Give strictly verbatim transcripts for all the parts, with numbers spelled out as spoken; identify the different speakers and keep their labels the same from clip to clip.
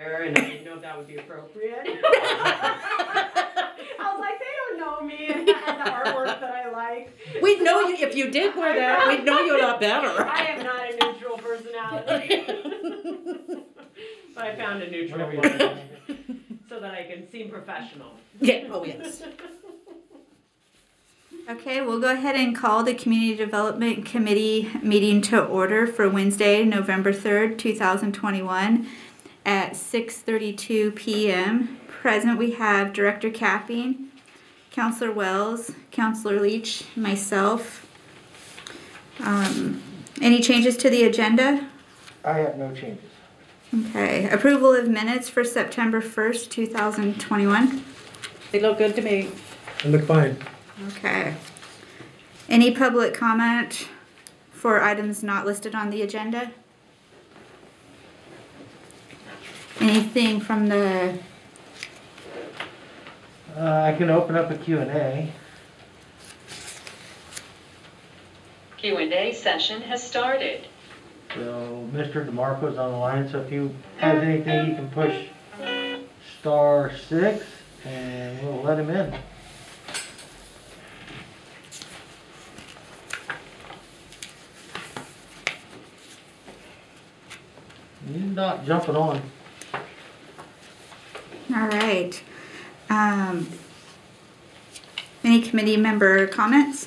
Speaker 1: and I didn't know if that would be appropriate. I was like, they don't know me and, and the artwork that I like.
Speaker 2: We'd know you if you did wear that. We'd know you a lot better.
Speaker 1: I am not a neutral personality, but I found a neutral one so that I can seem professional.
Speaker 2: Yeah. Oh yes.
Speaker 3: Okay, we'll go ahead and call the Community Development Committee meeting to order for Wednesday, November third, two thousand twenty-one at six thirty-two p m Present we have Director Capping, Councilor Wells, Councilor Leach, myself. Um, any changes to the agenda?
Speaker 4: I have no changes.
Speaker 3: Okay, approval of minutes for September first, two thousand twenty-one.
Speaker 2: They look good to me.
Speaker 5: They look fine.
Speaker 3: Okay. Any public comment for items not listed on the agenda? Anything from the...
Speaker 4: Uh, I can open up a Q and A.
Speaker 6: Q and A session has started.
Speaker 4: So Mister DeMarco's on the line, so if he has anything, he can push star six and we'll let him in. He's not jumping on.
Speaker 3: All right. Um, any committee member comments?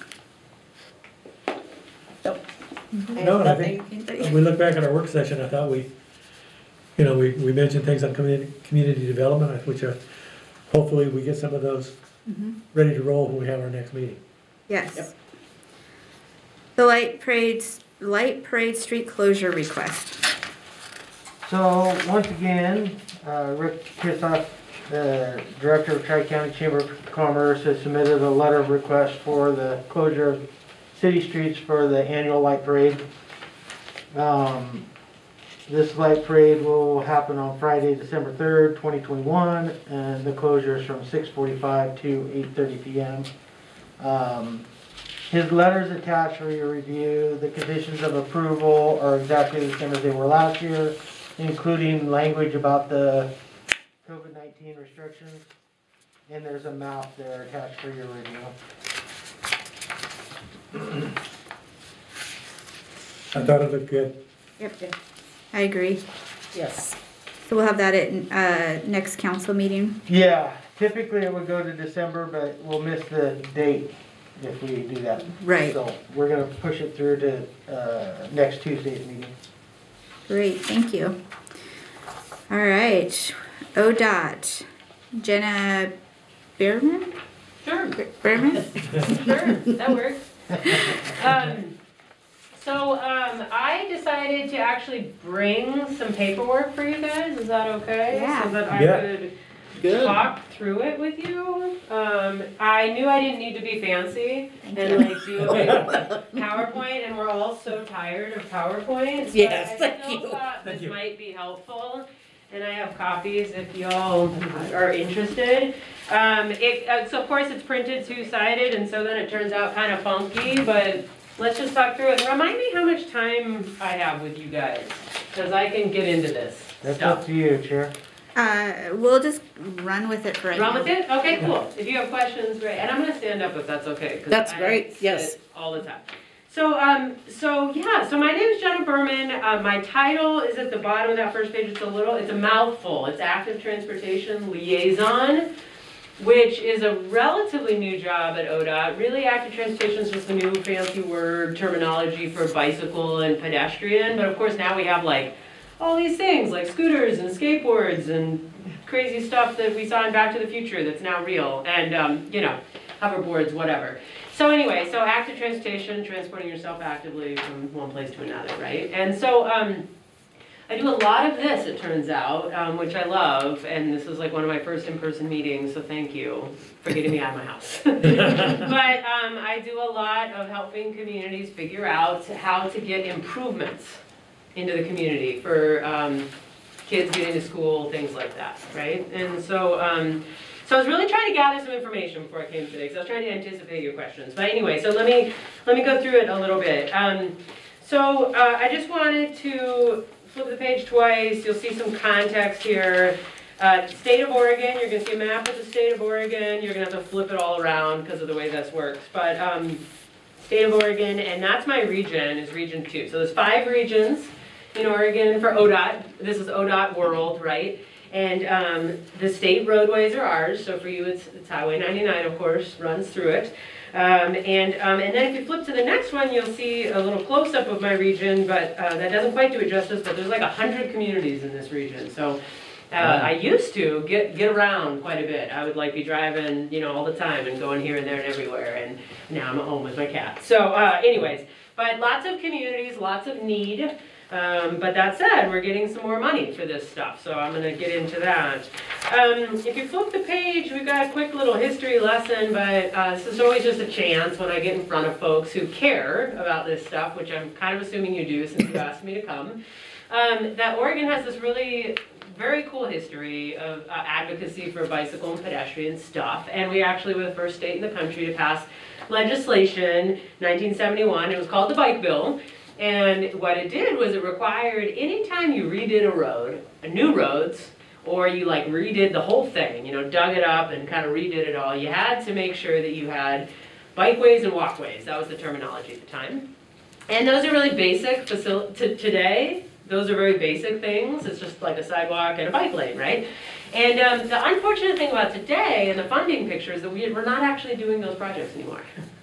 Speaker 2: Nope.
Speaker 5: No, I think when we look back at our work session, I thought we, you know, we, we mentioned things on community, community development, which are, hopefully we get some of those
Speaker 3: Mm-hmm.
Speaker 5: ready to roll when we have our next meeting.
Speaker 3: Yes.
Speaker 2: Yep.
Speaker 3: The light parade, light parade street closure request.
Speaker 4: So once again, uh, Rick Kissoff, the Director of Tri-County Chamber of Commerce, has submitted a letter of request for the closure of city streets for the annual light parade. Um, this light parade will happen on Friday, December third, twenty twenty-one, and the closure is from six forty-five to eight thirty p m Um, his letter is attached for your review. The conditions of approval are exactly the same as they were last year, including language about the COVID nineteen restrictions, and there's a map there attached for your review.
Speaker 5: I thought it looked good.
Speaker 3: Yep. I agree.
Speaker 2: Yes.
Speaker 3: So we'll have that at uh, next council meeting.
Speaker 4: Yeah, typically it would go to December, but we'll miss the date if we do that.
Speaker 3: Right.
Speaker 4: So we're gonna push it through to uh, next Tuesday's meeting.
Speaker 3: Great, thank you. All right, O D O T, Jenna Behrman?
Speaker 1: Sure.
Speaker 3: Behrman?
Speaker 1: Sure, that works. Um, so um, I decided to actually bring some paperwork for you guys. Is that okay?
Speaker 3: Yeah.
Speaker 1: So that I
Speaker 5: Yeah.
Speaker 1: could
Speaker 2: Good.
Speaker 1: talk through it with you. Um, I knew I didn't need to be fancy
Speaker 3: Thank
Speaker 1: and
Speaker 3: you.
Speaker 1: like do a big PowerPoint, and we're all so tired of PowerPoints.
Speaker 2: Yes,
Speaker 1: but
Speaker 2: thank
Speaker 1: I still
Speaker 2: you.
Speaker 1: thought
Speaker 5: Thank
Speaker 1: this
Speaker 5: you.
Speaker 1: might be helpful. And I have copies if y'all are interested. Um, it, uh, so of course it's printed two-sided, and so then it turns out kind of funky, but let's just talk through it. And remind me how much time I have with you guys, because I can get into this
Speaker 4: That's
Speaker 1: stuff.
Speaker 4: up to you, Chair.
Speaker 3: Uh, we'll just run with it for right
Speaker 1: Run
Speaker 3: now.
Speaker 1: with it? Okay, cool. If you have questions, great. And I'm gonna stand up if that's okay. 'cause
Speaker 2: That's
Speaker 1: I
Speaker 2: great,
Speaker 1: sit
Speaker 2: yes.
Speaker 1: All the time. So, um, so yeah, so my name is Jenna Behrman. Uh, my title is at the bottom of that first page. It's a little, it's a mouthful. It's Active Transportation Liaison, which is a relatively new job at O D O T. Really, active transportation is just a new fancy word, terminology for bicycle and pedestrian. But of course now we have like all these things like scooters and skateboards and crazy stuff that we saw in Back to the Future that's now real. And, um, you know, hoverboards, whatever. So anyway, so active transportation, transporting yourself actively from one place to another, right? And so um, I do a lot of this, it turns out, um, which I love, and this is like one of my first in-person meetings, so thank you for getting me out of my house. But um, I do a lot of helping communities figure out how to get improvements into the community for um, kids getting to school, things like that, right? And so, um, so I was really trying to gather some information before I came today, because I was trying to anticipate your questions. But anyway, so let me let me go through it a little bit. Um, so uh, I just wanted to flip the page twice, you'll see some context here. Uh, state of Oregon, you're going to see a map of the state of Oregon. You're going to have to flip it all around because of the way this works. But um, state of Oregon, and that's my region, is region two. So there's five regions in Oregon for O D O T. This is O D O T world, right? And um, the state roadways are ours. So for you, it's, it's Highway ninety-nine, of course, runs through it. Um, and, um, and then if you flip to the next one, you'll see a little close-up of my region, but uh, that doesn't quite do it justice, but there's like a hundred communities in this region. So uh, I used to get, get around quite a bit. I would like be driving, you know, all the time and going here and there and everywhere, and now I'm at home with my cat. So uh, anyways, but lots of communities, lots of need. Um, but that said, we're getting some more money for this stuff, so I'm going to get into that. Um, if you flip the page, we've got a quick little history lesson, but uh, this is always just a chance when I get in front of folks who care about this stuff, which I'm kind of assuming you do since you asked me to come, um, that Oregon has this really very cool history of uh, advocacy for bicycle and pedestrian stuff, and we actually were the first state in the country to pass legislation, nineteen seventy-one. It was called the Bike Bill. And what it did was it required anytime you redid a road, a new roads, or you like redid the whole thing, you know, dug it up and kind of redid it all, you had to make sure that you had bikeways and walkways. That was the terminology at the time. And those are really basic facil- to today. Those are very basic things. It's just like a sidewalk and a bike lane, right? And um, the unfortunate thing about today and the funding picture is that we, we're not actually doing those projects anymore.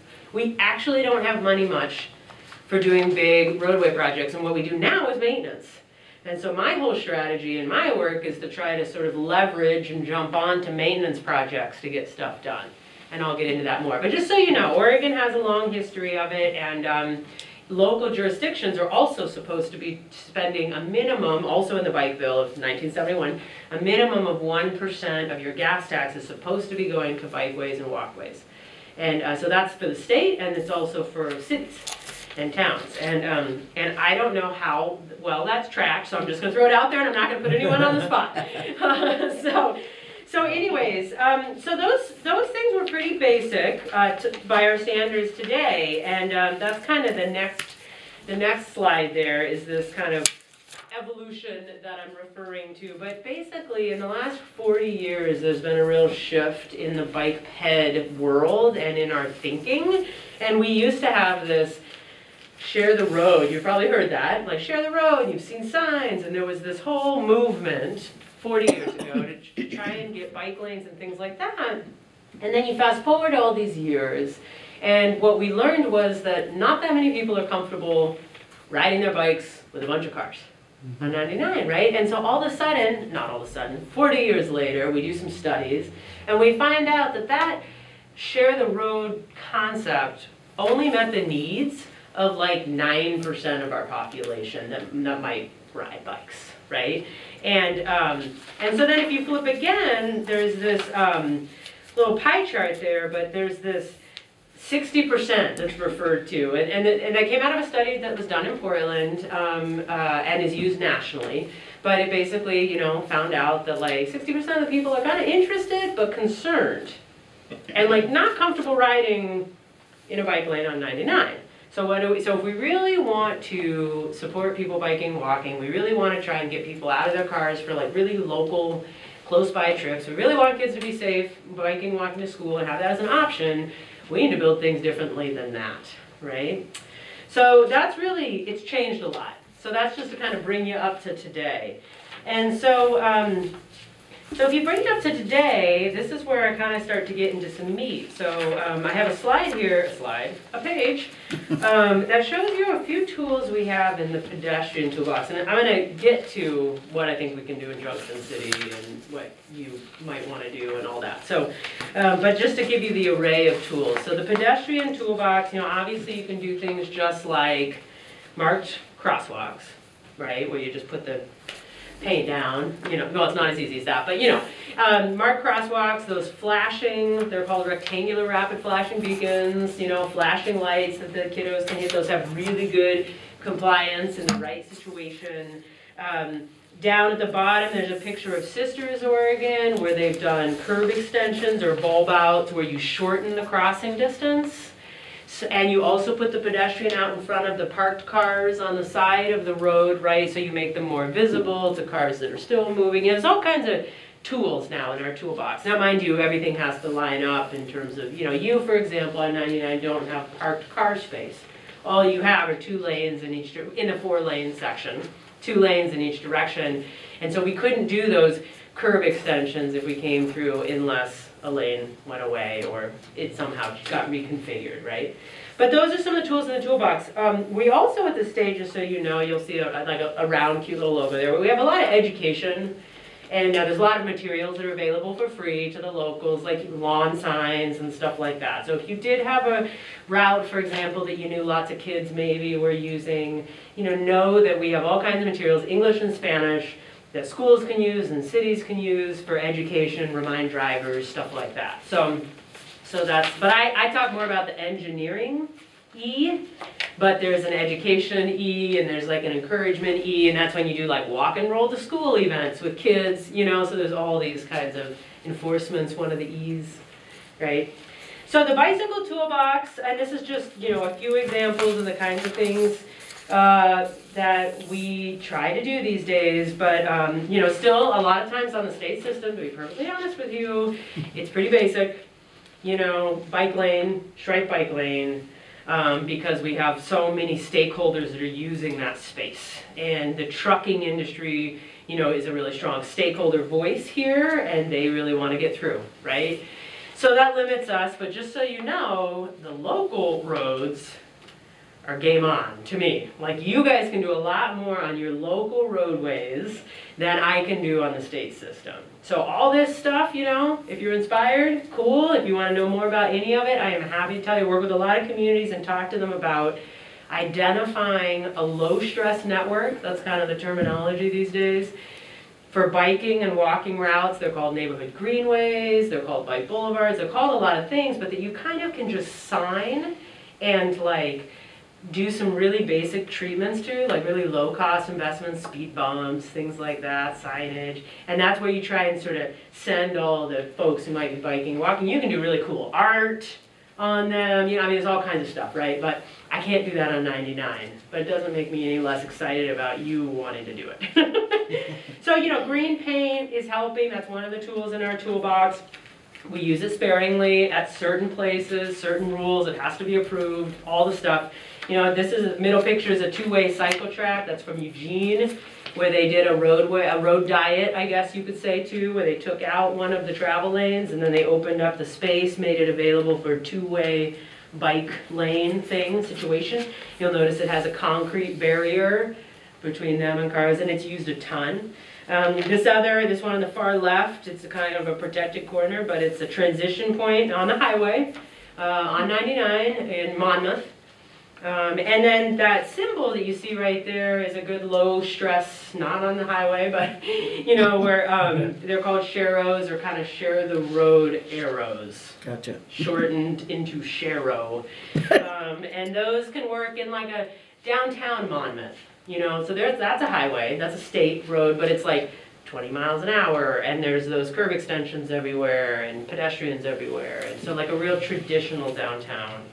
Speaker 1: We actually don't have money much for doing big roadway projects, and what we do now is maintenance. And so my whole strategy in my work is to try to sort of leverage and jump onto maintenance projects to get stuff done. And I'll get into that more. But just so you know, Oregon has a long history of it, and um, local jurisdictions are also supposed to be spending a minimum, also in the Bike Bill of nineteen seventy-one, a minimum of one percent of your gas tax is supposed to be going to bikeways and walkways. And uh, so that's for the state, and it's also for cities and towns. And um, and I don't know how well that's tracked, so I'm just going to throw it out there, and I'm not going to put anyone on the spot. Uh, so, so anyways, um, so those those things were pretty basic uh, to, by our standards today, and um, that's kind of the next the next slide. There is this kind of evolution that I'm referring to. But basically, in the last forty years, there's been a real shift in the bike ped world and in our thinking. And we used to have this share the road. You've probably heard that, like share the road. You've seen signs, and there was this whole movement forty years ago to, to try and get bike lanes and things like that. And then you fast forward all these years, and what we learned was that not that many people are comfortable riding their bikes with a bunch of cars on ninety-nine, right? And so all of a sudden, not all of a sudden, forty years later, we do some studies, and we find out that that share the road concept only met the needs of like nine percent of our population that, that might ride bikes, right? And, um, and so then if you flip again, there's this um, little pie chart there, but there's this sixty percent that's referred to, and, and, it, and that came out of a study that was done in Portland um, uh, and is used nationally, but it basically, you know, found out that like sixty percent of the people are kind of interested but concerned and like not comfortable riding in a bike lane on ninety-nine. So what do we, so if we really want to support people biking, walking, we really want to try and get people out of their cars for like really local, close by trips, we really want kids to be safe, biking, walking to school, and have that as an option, we need to build things differently than that, right? So that's really, it's changed a lot. So that's just to kind of bring you up to today. And so, um, so if you bring it up to today, this is where I kind of start to get into some meat. So um, I have a slide here, a slide, a page, um, that shows you a few tools we have in the pedestrian toolbox. And I'm going to get to what I think we can do in Junction City and what you might want to do and all that. So, uh, but just to give you the array of tools. So the pedestrian toolbox, you know, obviously you can do things just like marked crosswalks, right, where you just put the paint down, you know, well, it's not as easy as that, but you know, um, marked crosswalks, those flashing, they're called rectangular rapid flashing beacons, you know, flashing lights that the kiddos can hit, those have really good compliance in the right situation. Um, down at the bottom, there's a picture of Sisters, Oregon, where they've done curb extensions or bulb outs where you shorten the crossing distance. So, and you also put the pedestrian out in front of the parked cars on the side of the road, right? So you make them more visible to cars that are still moving. There's all kinds of tools now in our toolbox. Now, mind you, everything has to line up in terms of, you know, you, for example, on ninety-nine don't have parked car space. All you have are two lanes in each, in a four lane section, two lanes in each direction. And so we couldn't do those curb extensions if we came through unless a lane went away or it somehow got reconfigured, right? But those are some of the tools in the toolbox. Um, we also at this stage, just so you know, you'll see a, like a, a round cute little logo there. We have a lot of education, and uh, there's a lot of materials that are available for free to the locals, like lawn signs and stuff like that. So if you did have a route, for example, that you knew lots of kids maybe were using, you know, know that we have all kinds of materials, English and Spanish, that schools can use and cities can use for education, remind drivers, stuff like that. So, so that's, but I, I talk more about the engineering E, but there's an education E, and there's like an encouragement E, and that's when you do like walk and roll to school events with kids, you know, so there's all these kinds of enforcements, one of the E's, right? So the bicycle toolbox, and this is just, you know, a few examples of the kinds of things uh, that we try to do these days, but um, you know, still a lot of times on the state system, to be perfectly honest with you, it's pretty basic. You know, bike lane, striped bike lane, um, because we have so many stakeholders that are using that space. And the trucking industry, you know, is a really strong stakeholder voice here, and they really want to get through, right? So that limits us, but just so you know, the local roads are game on to me. Like, you guys can do a lot more on your local roadways than I can do on the state system. So all this stuff, you know, if you're inspired, cool. If you want to know more about any of it, I am happy to tell you. I work with a lot of communities and talk to them about identifying a low-stress network. That's kind of the terminology these days. For biking and walking routes, they're called neighborhood greenways, they're called bike boulevards, they're called a lot of things, but that you kind of can just sign and like do some really basic treatments to, like really low cost investments, speed bumps, things like that, signage. And that's where you try and sort of send all the folks who might be biking, walking. You can do really cool art on them, you know, I mean, there's all kinds of stuff, right? But I can't do that on ninety-nine, but it doesn't make me any less excited about you wanting to do it. So, you know, green paint is helping. That's one of the tools in our toolbox. We use it sparingly at certain places, certain rules. It has to be approved, all the stuff. You know, this is, middle picture is a two-way cycle track. That's from Eugene, where they did a roadway, a road diet, I guess you could say too, where they took out one of the travel lanes and then they opened up the space, made it available for a two-way bike lane thing, situation. You'll notice it has a concrete barrier between them and cars, and it's used a ton. Um, this other, this one on the far left, it's a kind of a protected corner, but it's a transition point on the highway, uh, on ninety-nine in Monmouth. Um, and then that symbol that you see right there is a good low stress, not on the highway, but you know, where um, they're called sharrows, or kind of share the road arrows.
Speaker 2: Gotcha.
Speaker 1: Shortened into sharrow. Um, and those can work in like a downtown Monmouth, you know, so there's, that's a highway, that's a state road, but it's like twenty miles an hour, and there's those curb extensions everywhere, and pedestrians everywhere, and so like a real traditional downtown.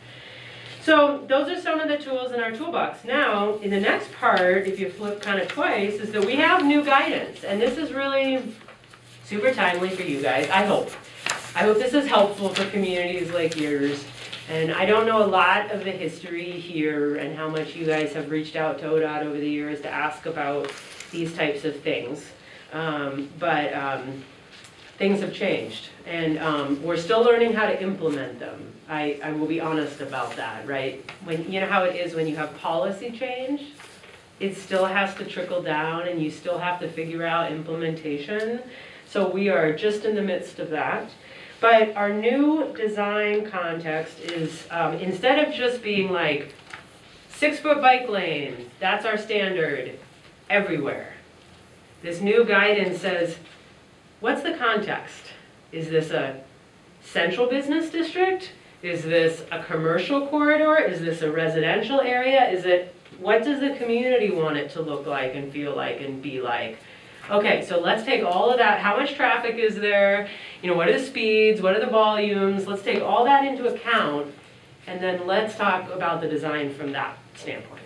Speaker 1: So those are some of the tools in our toolbox. Now, in the next part, if you flip kind of twice, is that we have new guidance. And this is really super timely for you guys, I hope. I hope this is helpful for communities like yours. And I don't know a lot of the history here and how much you guys have reached out to O D O T over the years to ask about these types of things. Um, but um, things have changed. And um, we're still learning how to implement them. I, I will be honest about that, right? When, you know how it is when you have policy change, it still has to trickle down and you still have to figure out implementation. So we are just in the midst of that. But our new design context is, um, instead of just being like, six foot bike lane, that's our standard everywhere. This new guidance says, what's the context? Is this a central business district? Is this a commercial corridor? Is this a residential area? Is it, what does the community want it to look like and feel like and be like? Okay, so let's take all of that. How much traffic is there? You know, what are the speeds? What are the volumes? Let's take all that into account and then let's talk about the design from that standpoint.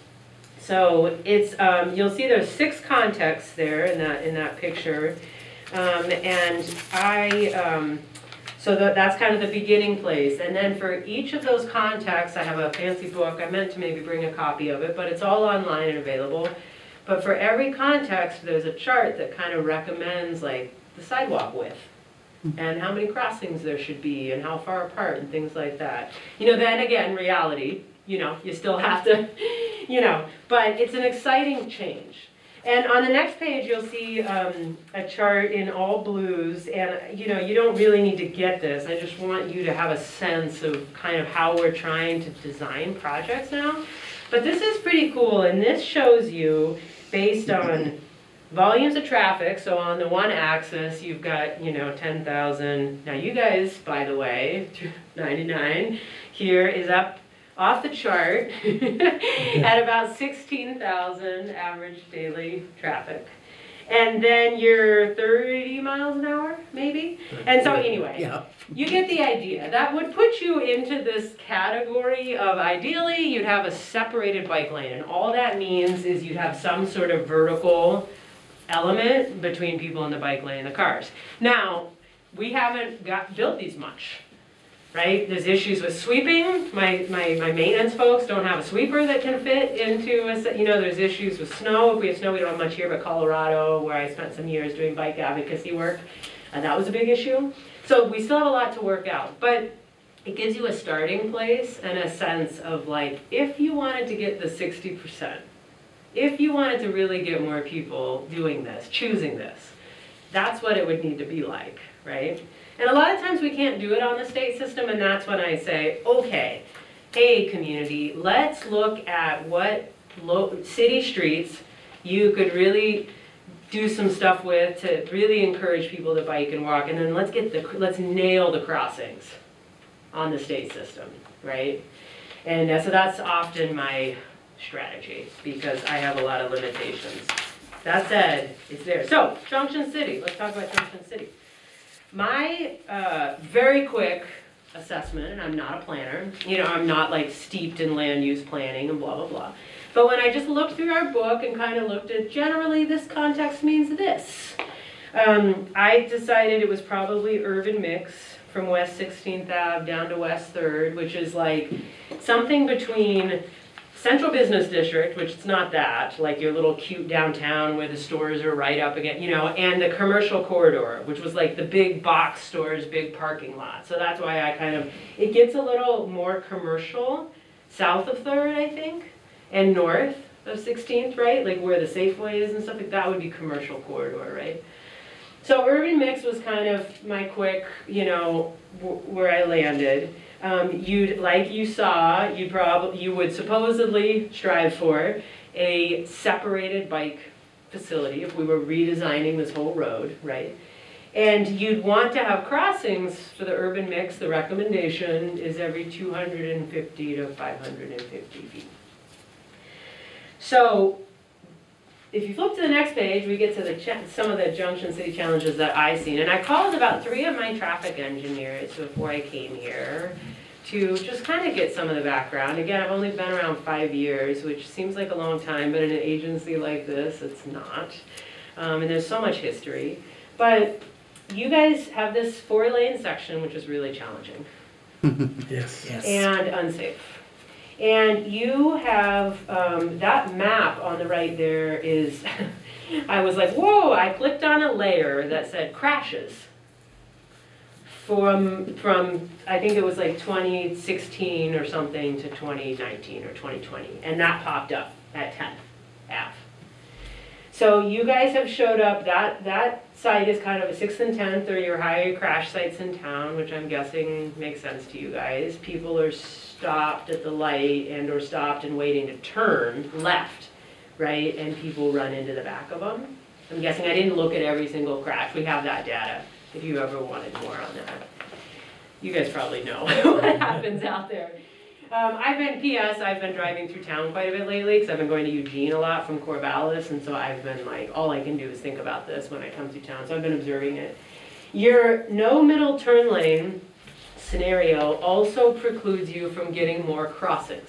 Speaker 1: So it's, um, you'll see there's six contexts there in that, in that picture. Um, and I, um, so the, that's kind of the beginning place. And then for each of those contexts, I have a fancy book. I meant to maybe bring a copy of it, but it's all online and available. But for every context, there's a chart that kind of recommends like the sidewalk width and how many crossings there should be and how far apart and things like that. You know, then again, reality, you know, you still have to, you know, but it's an exciting change. And on the next page, you'll see um, a chart in all blues, and you know, you don't really need to get this. I just want you to have a sense of kind of how we're trying to design projects now. But this is pretty cool, and this shows you based on volumes of traffic. So on the one axis, you've got, you know, ten thousand. Now you guys, by the way, ninety-nine here is up off the chart at about sixteen thousand average daily traffic. And then you're thirty miles an hour, maybe? And so anyway,
Speaker 2: Yeah.
Speaker 1: you get the idea. That would put you into this category of ideally you'd have a separated bike lane. And all that means is you'd have some sort of vertical element between people in the bike lane and the cars. Now, we haven't got built these much. Right? There's issues with sweeping. My, my, my maintenance folks don't have a sweeper that can fit into a, you know, there's issues with snow. If we have snow, we don't have much here, but Colorado, where I spent some years doing bike advocacy work, and that was a big issue. So we still have a lot to work out, but it gives you a starting place and a sense of like, if you wanted to get the sixty percent, if you wanted to really get more people doing this, choosing this, that's what it would need to be like, right? And a lot of times we can't do it on the state system, and that's when I say, okay, hey community, let's look at what lo city streets you could really do some stuff with to really encourage people to bike and walk, and then let's get the, let's nail the crossings on the state system, right? And uh, so that's often my strategy, because I have a lot of limitations. That said, it's there. So, Junction City, let's talk about Junction City. My uh, very quick assessment, and I'm not a planner, you know, I'm not like steeped in land use planning and blah, blah, blah. But when I just looked through our book and kind of looked at generally this context means this, um, I decided it was probably urban mix from West sixteenth Avenue down to West third, which is like something between Central Business District, which it's not that, like your little cute downtown where the stores are right up against, you know, and the commercial corridor, which was like the big box stores, big parking lot. So that's why I kind of, it gets a little more commercial south of third, I think, and north of sixteenth, right? Like where the Safeway is and stuff like that would be commercial corridor, right? So urban mix was kind of my quick, you know, w where I landed. Um, you'd, like you saw, you probably, you would supposedly strive for a separated bike facility if we were redesigning this whole road, right? And you'd want to have crossings for the urban mix. The recommendation is every two hundred fifty to five hundred fifty feet. So, if you flip to the next page, we get to the ch some of the Junction City challenges that I've seen. And I called about three of my traffic engineers before I came here to just kind of get some of the background. Again, I've only been around five years, which seems like a long time, but in an agency like this, it's not. Um, and there's so much history. But you guys have this four-lane section, which is really challenging.
Speaker 5: Yes.
Speaker 2: Yes.
Speaker 1: And unsafe. And you have, um, that map on the right there is, I was like, whoa, I clicked on a layer that said crashes. From, from, I think it was like twenty sixteen or something to twenty nineteen or twenty twenty. And that popped up at tenth Ave. So you guys have showed up, that, that site is kind of a sixth and tenth are your high crash sites in town, which I'm guessing makes sense to you guys. People are stopped at the light and or stopped and waiting to turn left, right? And people run into the back of them. I'm guessing I didn't look at every single crash. We have that data if you ever wanted more on that. You guys probably know what happens out there. Um, I've been, P S, I've been driving through town quite a bit lately because I've been going to Eugene a lot from Corvallis, and so I've been like, all I can do is think about this when I come through town, so I've been observing it. Your no middle turn lane scenario also precludes you from getting more crossings,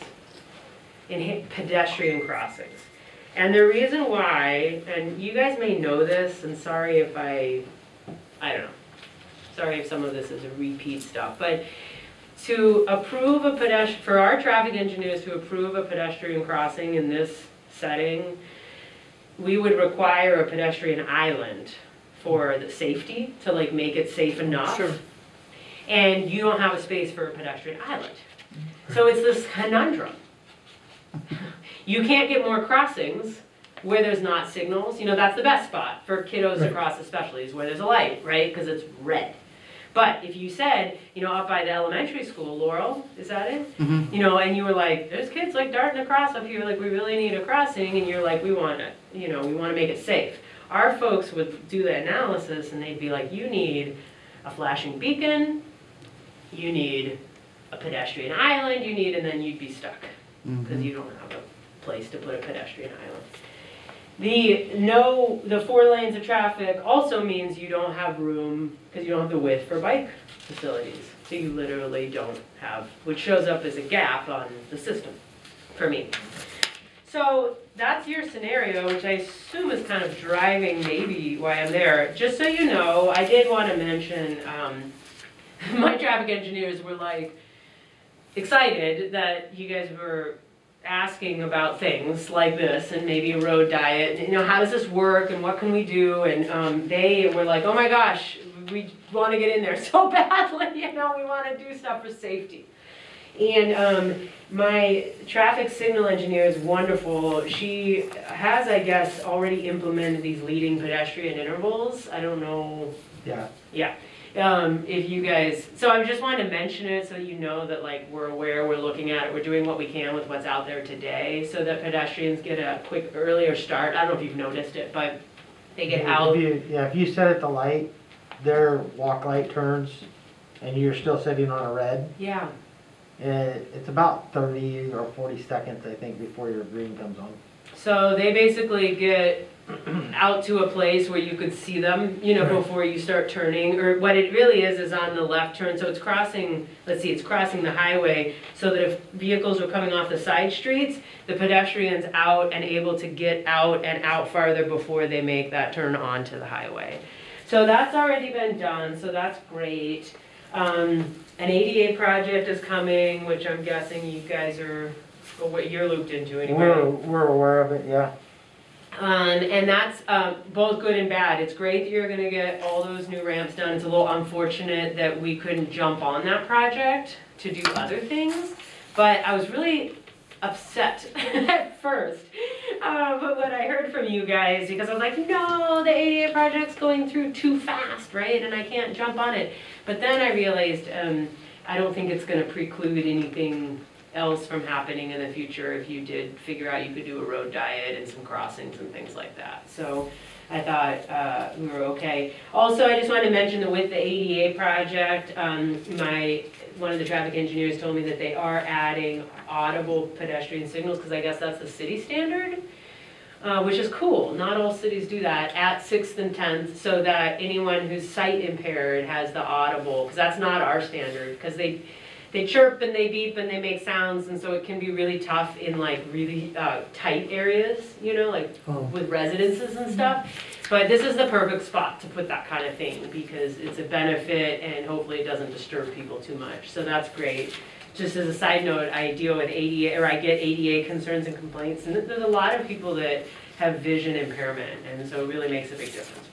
Speaker 1: in pedestrian crossings. And the reason why, and you guys may know this, and sorry if I, I don't know, sorry if some of this is a repeat stuff, but to approve a pedestrian, for our traffic engineers to approve a pedestrian crossing in this setting, we would require a pedestrian island for the safety, to like make it safe enough.
Speaker 2: Sure.
Speaker 1: And you don't have a space for a pedestrian island. So it's this conundrum. You can't get more crossings where there's not signals. You know, that's the best spot for kiddos to
Speaker 5: Right.
Speaker 1: cross, especially, is where there's a light, right? Because it's red. But if you said, you know, up by the elementary school, Laurel, is that it?
Speaker 2: Mhm.
Speaker 1: You know, and you were like, there's kids like darting across up here, like we really need a crossing, and you're like, we want to, you know, we want to make it safe. Our folks would do the analysis and they'd be like, you need a flashing beacon, you need a pedestrian island, you need, and then you'd be stuck because you don't have a place to put a pedestrian island. The no, the four lanes of traffic also means you don't have room, because you don't have the width for bike facilities. So you literally don't have, which shows up as a gap on the system for me. So that's your scenario, which I assume is kind of driving maybe why I'm there. Just so you know, I did want to mention, um, my traffic engineers were like excited that you guys were asking about things like this and maybe a road diet, and, you know, how does this work and what can we do? And um, they were like, oh my gosh, we want to get in there so badly, you know, we want to do stuff for safety. And um, my traffic signal engineer is wonderful. She has, I guess, already implemented these leading pedestrian intervals. I don't know.
Speaker 4: Yeah.
Speaker 1: Yeah. Um, if you guys, so I just wanted to mention it so that you know that like we're aware, we're looking at it, we're doing what we can with what's out there today so that pedestrians get a quick earlier start. I don't know if you've noticed it, but they get
Speaker 4: If
Speaker 1: out.
Speaker 4: you- Yeah, if you set at the light, their walk light turns and you're still sitting on a red,
Speaker 1: Yeah.
Speaker 4: and it's about thirty or forty seconds, I think, before your green comes on.
Speaker 1: So they basically get out to a place where you could see them, you know,
Speaker 5: Right.
Speaker 1: before you start turning, or what it really is, is on the left turn, so it's crossing, let's see, it's crossing the highway, so that if vehicles were coming off the side streets, the pedestrian's out and able to get out and out farther before they make that turn onto the highway. So that's already been done, so that's great. Um, an A D A project is coming, which I'm guessing you guys are, or what you're looped into anyway.
Speaker 4: We're, we're aware of it, yeah.
Speaker 1: Um, and that's um, both good and bad. It's great that you're going to get all those new ramps done. It's a little unfortunate that we couldn't jump on that project to do other things. But I was really upset at first. Uh, but what I heard from you guys, because I was like, no, the A D A project's going through too fast, right? And I can't jump on it. But then I realized um, I don't think it's going to preclude anything else from happening in the future if you did figure out you could do a road diet and some crossings and things like that. So I thought uh, we were okay. Also, I just wanted to mention that with the A D A project, um, my one of the traffic engineers told me that they are adding audible pedestrian signals, because I guess that's the city standard, uh, which is cool. Not all cities do that, at sixth and tenth, so that anyone who's sight impaired has the audible, because that's not our standard, because they They chirp and they beep and they make sounds, and so it can be really tough in like really uh, tight areas, you know, like
Speaker 5: Oh.
Speaker 1: with residences and stuff. But this is the perfect spot to put that kind of thing because it's a benefit and hopefully it doesn't disturb people too much. So that's great. Just as a side note, I deal with A D A, or I get A D A concerns and complaints, and there's a lot of people that have vision impairment, and so it really makes a big difference.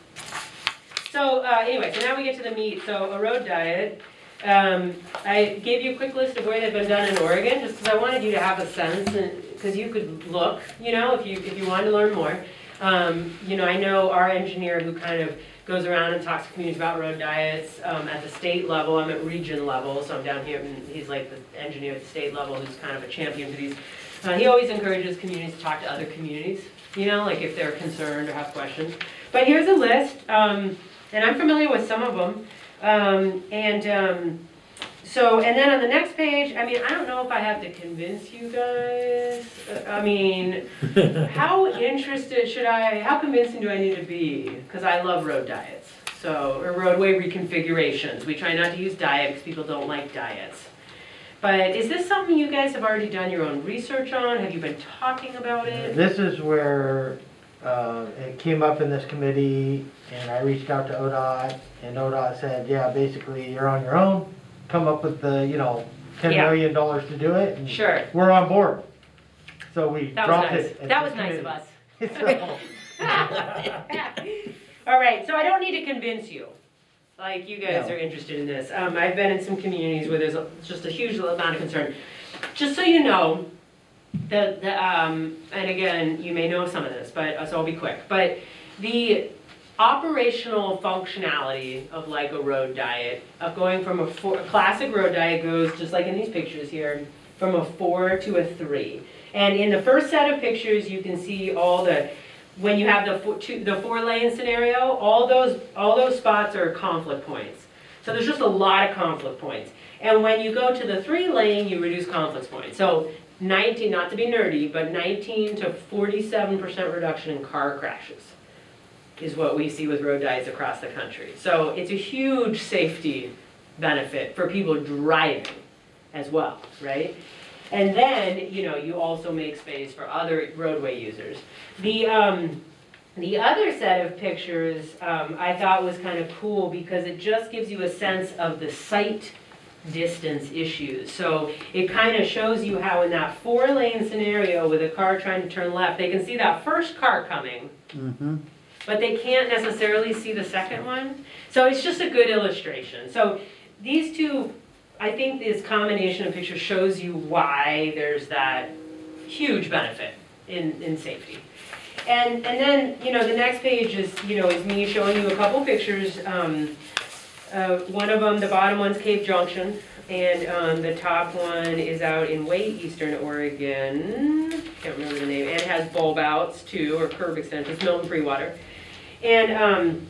Speaker 1: So uh, anyway, so now we get to the meat. So a road diet. Um, I gave you a quick list of where they've been done in Oregon, just because I wanted you to have a sense, because you could look, you know, if you if you wanted to learn more. Um, you know, I know our engineer who kind of goes around and talks to communities about road diets um, at the state level. I'm at region level, so I'm down here, and he's like the engineer at the state level who's kind of a champion for these. Uh, he always encourages communities to talk to other communities, you know, like if they're concerned or have questions. But here's a list, um, and I'm familiar with some of them. Um, and um, so, and then on the next page, I mean, I don't know if I have to convince you guys. Uh, I mean, how interested should I, how convincing do I need to be? Because I love road diets. So, or roadway reconfigurations. We try not to use diet because people don't like diets. But is this something you guys have already done your own research on? Have you been talking about it?
Speaker 4: This is where uh, it came up in this committee, and I reached out to O D O T, and O D O T said, yeah, basically you're on your own. Come up with the, you know, ten
Speaker 1: Yeah.
Speaker 4: million dollars to do it. And
Speaker 1: Sure.
Speaker 4: we're on board. So we
Speaker 1: That was
Speaker 4: dropped
Speaker 1: nice.
Speaker 4: it. at
Speaker 1: That
Speaker 4: this
Speaker 1: was nice of us.
Speaker 4: committee.
Speaker 1: All right, so I don't need to convince you, like you guys
Speaker 2: No.
Speaker 1: are interested in this. Um, I've been in some communities where there's a- just a huge amount of concern. Just so you know, the, the, um, and again, you may know some of this, but, uh, so I'll be quick. But the operational functionality of like a road diet, of going from a four, a classic road diet goes, just like in these pictures here, from a four to a three. And in the first set of pictures, you can see all the, when you have the four, two, the four lane scenario, all those, all those spots are conflict points. So there's just a lot of conflict points. And when you go to the three lane, you reduce conflict points. So nineteen, not to be nerdy, but nineteen to forty-seven percent reduction in car crashes is what we see with road diets across the country. So it's a huge safety benefit for people driving as well, right? And then, you know, you also make space for other roadway users. The, um, the other set of pictures um, I thought was kind of cool because it just gives you a sense of the sight distance issues. So it kind of shows you how in that four lane scenario with a car trying to turn left, they can see that first car coming,
Speaker 2: Mm-hmm.
Speaker 1: but they can't necessarily see the second one. So it's just a good illustration. So these two, I think this combination of pictures shows you why there's that huge benefit in, in safety. And, and then, you know, the next page is, you know, is me showing you a couple pictures. Um, uh, one of them, the bottom one's Cave Junction, and um, the top one is out in way eastern Oregon. Can't remember the name. And it has bulb outs too, or curb extensions, Milton Freewater. And, um,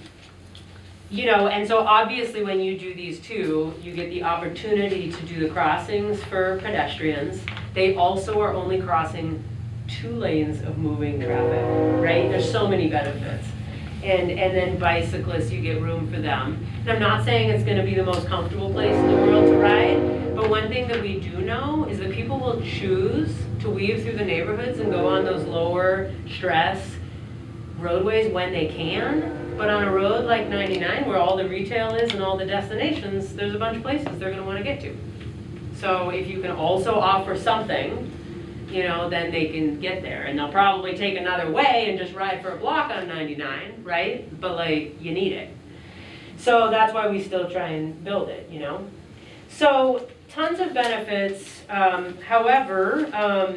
Speaker 1: you know, and so obviously when you do these two, you get the opportunity to do the crossings for pedestrians. They also are only crossing two lanes of moving traffic, right? There's so many benefits. And, and then bicyclists, you get room for them. And I'm not saying it's gonna be the most comfortable place in the world to ride, but one thing that we do know is that people will choose to weave through the neighborhoods and go on those lower stress roadways when they can. But on a road like ninety-nine, where all the retail is and all the destinations, there's a bunch of places they're gonna wanna get to. So if you can also offer something, you know, then they can get there. And they'll probably take another way and just ride for a block on ninety-nine, right? But like, you need it. So that's why we still try and build it, you know? So tons of benefits. Um, however, um,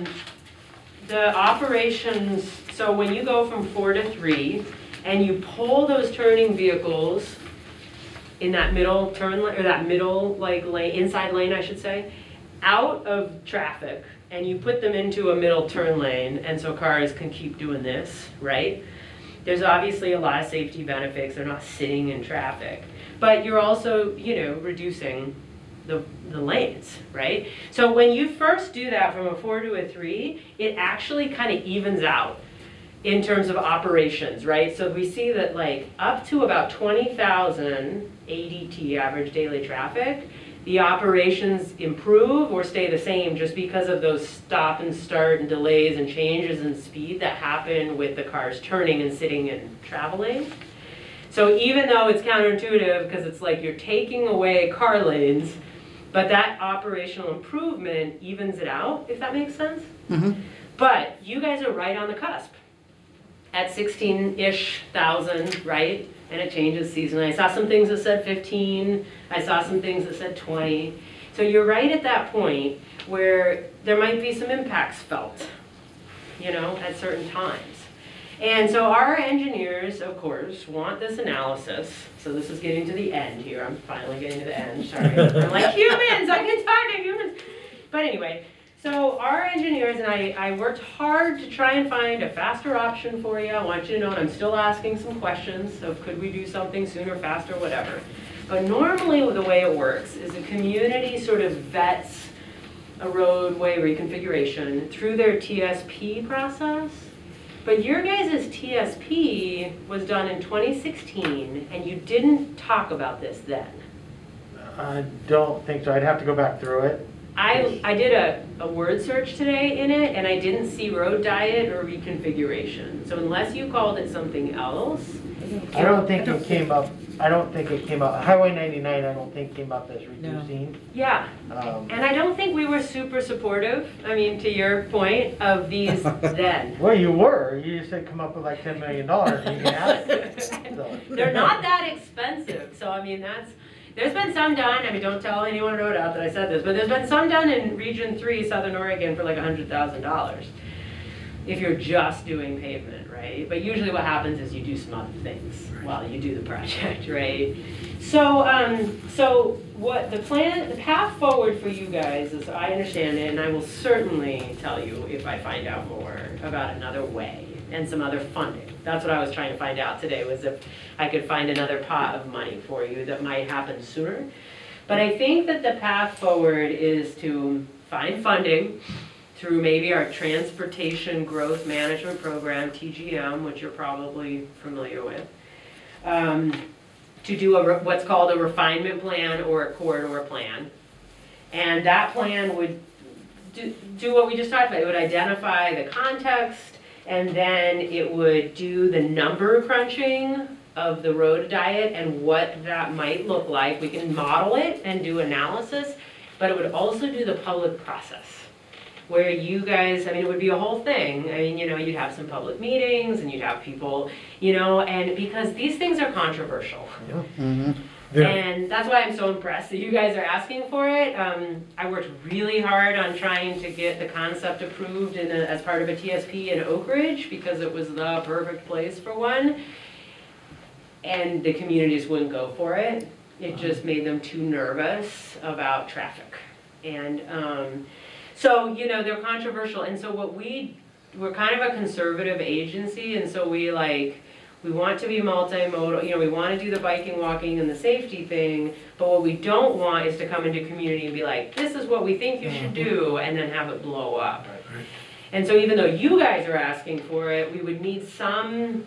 Speaker 1: the operations, so when you go from four to three and you pull those turning vehicles in that middle turn lane, or that middle like lane, inside lane, I should say, out of traffic, and you put them into a middle turn lane, and so cars can keep doing this, right? There's obviously a lot of safety benefits. They're not sitting in traffic. But you're also, you know, reducing the, the lanes, right? So when you first do that from a four to a three, it actually kind of evens out in terms of operations, right? So we see that like up to about twenty thousand A D T, average daily traffic, the operations improve or stay the same just because of those stop and start and delays and changes in speed that happen with the cars turning and sitting and traveling. So even though it's counterintuitive because it's like you're taking away car lanes, but that operational improvement evens it out, if that makes sense.
Speaker 2: Mm-hmm.
Speaker 1: But you guys are right on the cusp at sixteen-ish thousand, right? And it changes seasonally. I saw some things that said fifteen. I saw some things that said twenty. So you're right at that point where there might be some impacts felt, you know, at certain times. And so our engineers, of course, want this analysis. So this is getting to the end here. I'm finally getting to the end, sorry. I'm like, humans, I can talk to humans. But anyway, so our engineers and I, I worked hard to try and find a faster option for you. I want you to know, and I'm still asking some questions of could we do something sooner, faster, whatever. But normally the way it works is a community sort of vets a roadway reconfiguration through their T S P process. But your guys' T S P was done in twenty sixteen, and you didn't talk about this then.
Speaker 4: I don't think so. I'd have to go back through it.
Speaker 1: I, I did a, a word search today in it, and I didn't see road diet or reconfiguration. So unless you called it something else.
Speaker 4: I don't think it came up, I don't think it came up, Highway ninety-nine, I don't think came up as reducing.
Speaker 1: Yeah,
Speaker 4: Um,
Speaker 1: and I don't think we were super supportive, I mean, to your point, of these then.
Speaker 4: Well, you were, you just said come up with like ten million dollars and you can have it. So.
Speaker 1: They're not that expensive, so I mean, that's, there's been some done, I mean, don't tell anyone who wrote out that I said this, but there's been some done in Region three, Southern Oregon for like a hundred thousand dollars. If you're just doing pavement, right? But usually what happens is you do some other things while you do the project, right? So, um, so what the plan, the path forward for you guys, as I understand it, and I will certainly tell you if I find out more about another way and some other funding. That's what I was trying to find out today, was if I could find another pot of money for you that might happen sooner. But I think that the path forward is to find funding through maybe our Transportation Growth Management Program, T G M, which you're probably familiar with, um, to do a, what's called a refinement plan or a corridor plan. And that plan would do, do what we just talked about. It would identify the context, and then it would do the number crunching of the road diet and what that might look like. We can model it and do analysis, but it would also do the public process, where you guys, I mean, it would be a whole thing. I mean, you know, you'd have some public meetings and you'd have people, you know, and because these things are controversial.
Speaker 5: Yeah.
Speaker 1: And that's why I'm so impressed that you guys are asking for it. Um, I worked really hard on trying to get the concept approved in a, as part of a T S P in Oak Ridge, because it was the perfect place for one. And the communities wouldn't go for it. It just made them too nervous about traffic. And, um, So, you know, they're controversial, and so what we, we're kind of a conservative agency, and so we like, we want to be multimodal, you know, we want to do the biking, walking, and the safety thing, but what we don't want is to come into community and be like, this is what we think you should do, and then have it blow up. And so even though you guys are asking for it, we would need some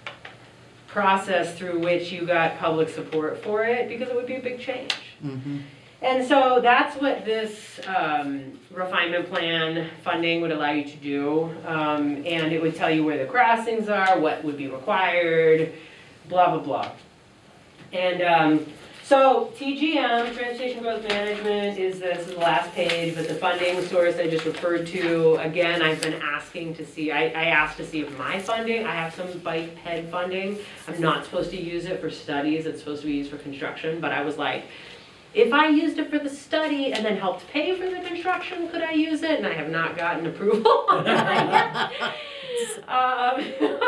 Speaker 1: process through which you got public support for it, because it would be a big change.
Speaker 2: Mm-hmm.
Speaker 1: And so that's what this um, refinement plan funding would allow you to do. Um, and it would tell you where the crossings are, what would be required, blah, blah, blah. And um, so T G M, Transportation Growth Management, is this is the last page, but the funding source I just referred to, again, I've been asking to see, I, I asked to see if my funding, I have some bike head funding. I'm not supposed to use it for studies, it's supposed to be used for construction, but I was like, if I used it for the study and then helped pay for the construction, could I use it? And I have not gotten approval on that yet. um,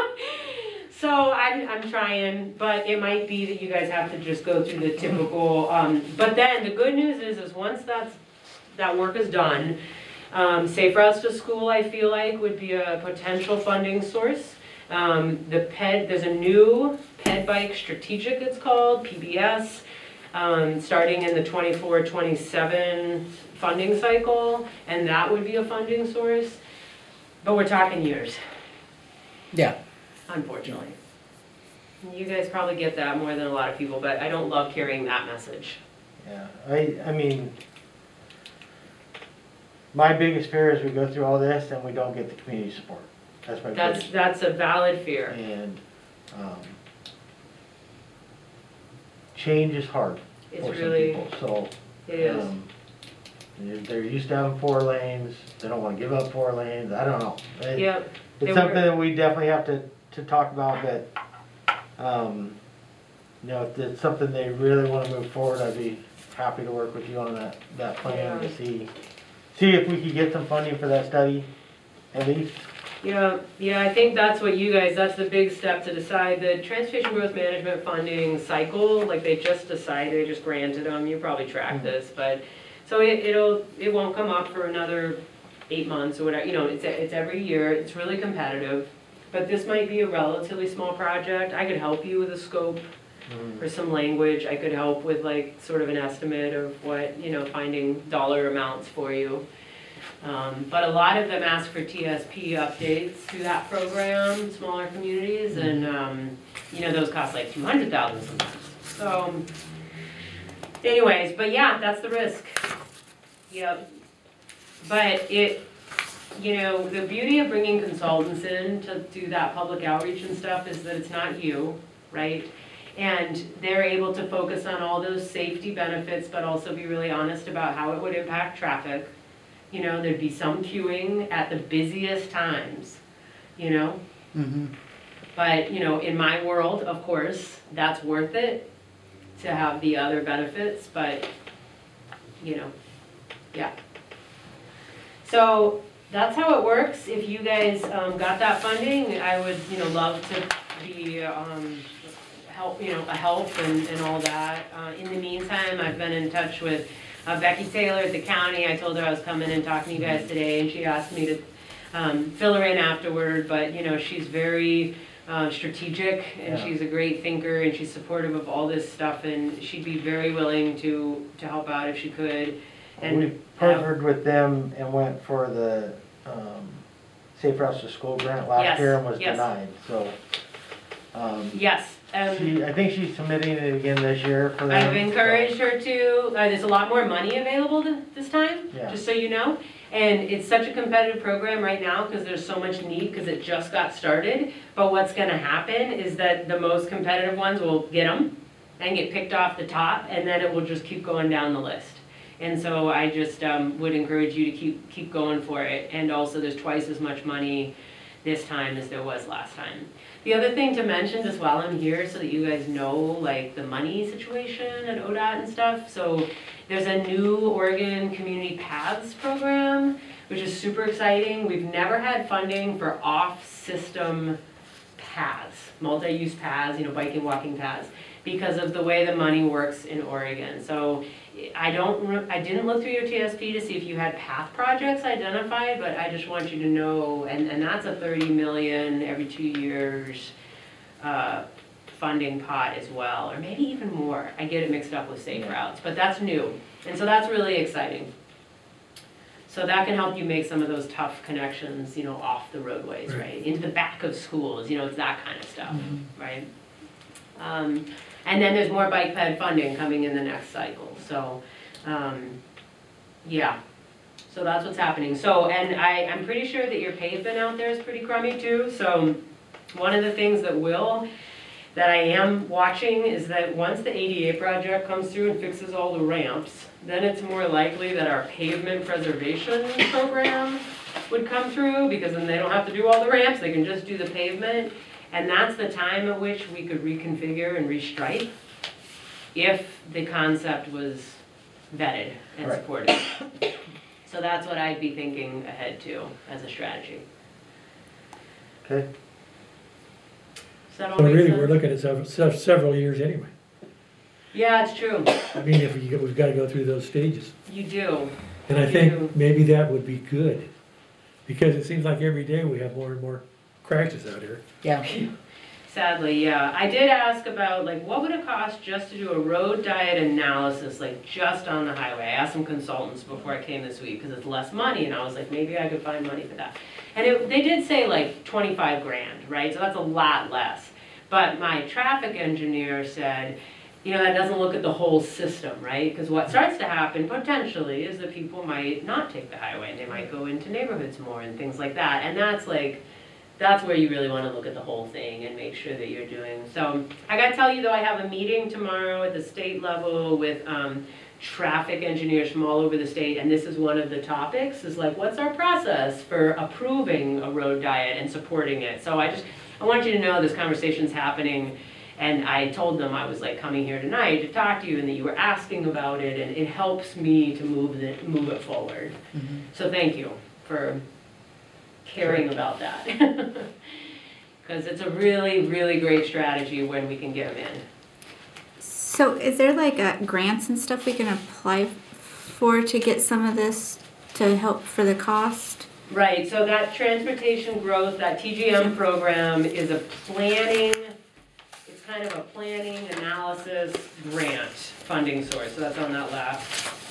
Speaker 1: so I'm, I'm trying, but it might be that you guys have to just go through the typical, um, but then the good news is, is once that's, that work is done, um, Safe Routes to School, I feel like, would be a potential funding source. Um, the P E D, there's a new P E D Bike Strategic, it's called, P B S. Um, starting in the twenty-four twenty-seven funding cycle, and that would be a funding source. But we're talking years,
Speaker 2: Yeah.
Speaker 1: unfortunately. You guys probably get that more than a lot of people, but I don't love carrying that message.
Speaker 4: Yeah, I, I mean, my biggest fear is we go through all this and we don't get the community support. That's my
Speaker 1: That's,
Speaker 4: biggest.
Speaker 1: that's a valid fear.
Speaker 4: And, um, change is hard
Speaker 1: It's
Speaker 4: for some
Speaker 1: really,
Speaker 4: people, so.
Speaker 1: it is.
Speaker 4: um, They're they're used to having four lanes, they don't wanna give up four lanes, I don't know. It-
Speaker 1: Yep, they
Speaker 4: It's
Speaker 1: were-
Speaker 4: something that we definitely have to, to talk about, but, um, you know, if it's something they really wanna move forward, I'd be happy to work with you on that, that plan to
Speaker 1: Yeah.
Speaker 4: see, see if we could get some funding for that study, at least.
Speaker 1: Yeah, yeah, I think that's what you guys, that's the big step to decide. The Transportation Growth Management funding cycle, like they just decided, they just granted them, you probably track this, but, so it, it'll, it won't come up for another eight months or whatever, you know, it's, it's every year, it's really competitive. But this might be a relatively small project. I could help you with a scope or some language. I could help with like sort of an estimate of what, you know, finding dollar amounts for you. Um, but a lot of them ask for T S P updates through that program, smaller communities, and, um, you know, those cost like two hundred thousand sometimes. So, anyways, but yeah, that's the risk. Yep. But it, you know, the beauty of bringing consultants in to do that public outreach and stuff is that it's not you, right? And they're able to focus on all those safety benefits, but also be really honest about how it would impact traffic. You know, there'd be some queuing at the busiest times, you know?
Speaker 2: Mm-hmm.
Speaker 1: But, you know, in my world, of course, that's worth it to have the other benefits, but, you know, yeah. So that's how it works. If you guys um, got that funding, I would, you know, love to be, um, help, you know, a help and, and all that. Uh, in the meantime, I've been in touch with uh, Becky Taylor at the county. I told her I was coming and talking to you guys today, and she asked me to um, fill her in afterward, but, you know, she's very uh, strategic, and
Speaker 4: Yeah.
Speaker 1: she's a great thinker, and she's supportive of all this stuff, and she'd be very willing to, to help out if she could. And
Speaker 4: We partnered with them and went for the um, Safe Routes to School grant last
Speaker 1: Yes,
Speaker 4: year and was
Speaker 1: yes.
Speaker 4: denied, so. um,
Speaker 1: Yes, um,
Speaker 4: She, I think she's submitting it again this year for them.
Speaker 1: I've encouraged her to, uh, there's a lot more money available th- this time,
Speaker 4: Yeah.
Speaker 1: just so you know. And it's such a competitive program right now because there's so much need because it just got started. But what's gonna happen is that the most competitive ones will get them and get picked off the top, and then it will just keep going down the list. And so I just um, would encourage you to keep, keep going for it. And also there's twice as much money this time as there was last time. The other thing to mention, just while I'm here, so that you guys know, like, the money situation at O D O T and stuff. So there's a new Oregon Community Paths program, which is super exciting. We've never had funding for off-system paths, multi-use paths, you know, biking, walking paths, because of the way the money works in Oregon. So I don't, re- I didn't look through your T S P to see if you had path projects identified, but I just want you to know, and, and that's a thirty million every two years uh, funding pot as well, or maybe even more. I get it mixed up with Safe Routes, but that's new. And so that's really exciting. So that can help you make some of those tough connections, you know, off the roadways,
Speaker 5: Right.
Speaker 1: right? Into the back of schools, you know, it's that kind of stuff, right? Um, and then there's more bike ped funding coming in the next cycle, so, um, yeah. So that's what's happening. So, and I, I'm pretty sure that your pavement out there is pretty crummy too, so one of the things that will, that I am watching is that once the A D A project comes through and fixes all the ramps, then it's more likely that our pavement preservation program would come through, because then they don't have to do all the ramps, they can just do the pavement. And that's the time at which we could reconfigure and restripe if the concept was vetted and
Speaker 4: Right.
Speaker 1: supported. So that's what I'd be thinking ahead to as a strategy.
Speaker 4: Okay,
Speaker 1: Does that all
Speaker 5: So
Speaker 1: make
Speaker 5: really,
Speaker 1: sense?
Speaker 5: we're looking at several, sev- several years anyway.
Speaker 1: Yeah, it's true.
Speaker 5: I mean, if we, we've gotta go through those stages.
Speaker 1: You do.
Speaker 5: And I
Speaker 1: You do.
Speaker 5: think maybe that would be good, because it seems like every day we have more and more crashes out here.
Speaker 2: Yeah.
Speaker 1: Sadly, yeah. I did ask about, like, what would it cost just to do a road diet analysis, like, just on the highway? I asked some consultants before I came this week, because it's less money, and I was like, maybe I could find money for that. And it, they did say, like, twenty-five grand, right? So that's a lot less. But my traffic engineer said, you know, that doesn't look at the whole system, right? Because what starts to happen, potentially, is that people might not take the highway, and they might go into neighborhoods more and things like that. And that's, like, that's where you really want to look at the whole thing and make sure that you're doing. So I got to tell you though, I have a meeting tomorrow at the state level with um, traffic engineers from all over the state, and this is one of the topics, is like, what's our process for approving a road diet and supporting it? So I just, I want you to know this conversation's happening, and I told them I was like coming here tonight to talk to you and that you were asking about it, and it helps me to move the, move it forward.
Speaker 2: Mm-hmm.
Speaker 1: So thank you for caring about that. Because it's a really, really great strategy when we can get them in.
Speaker 3: So is there like uh, grants and stuff we can apply for to get some of this to help for the cost?
Speaker 1: Right, so that transportation growth, that T G M program is a planning, it's kind of a planning analysis grant funding source. So that's on that last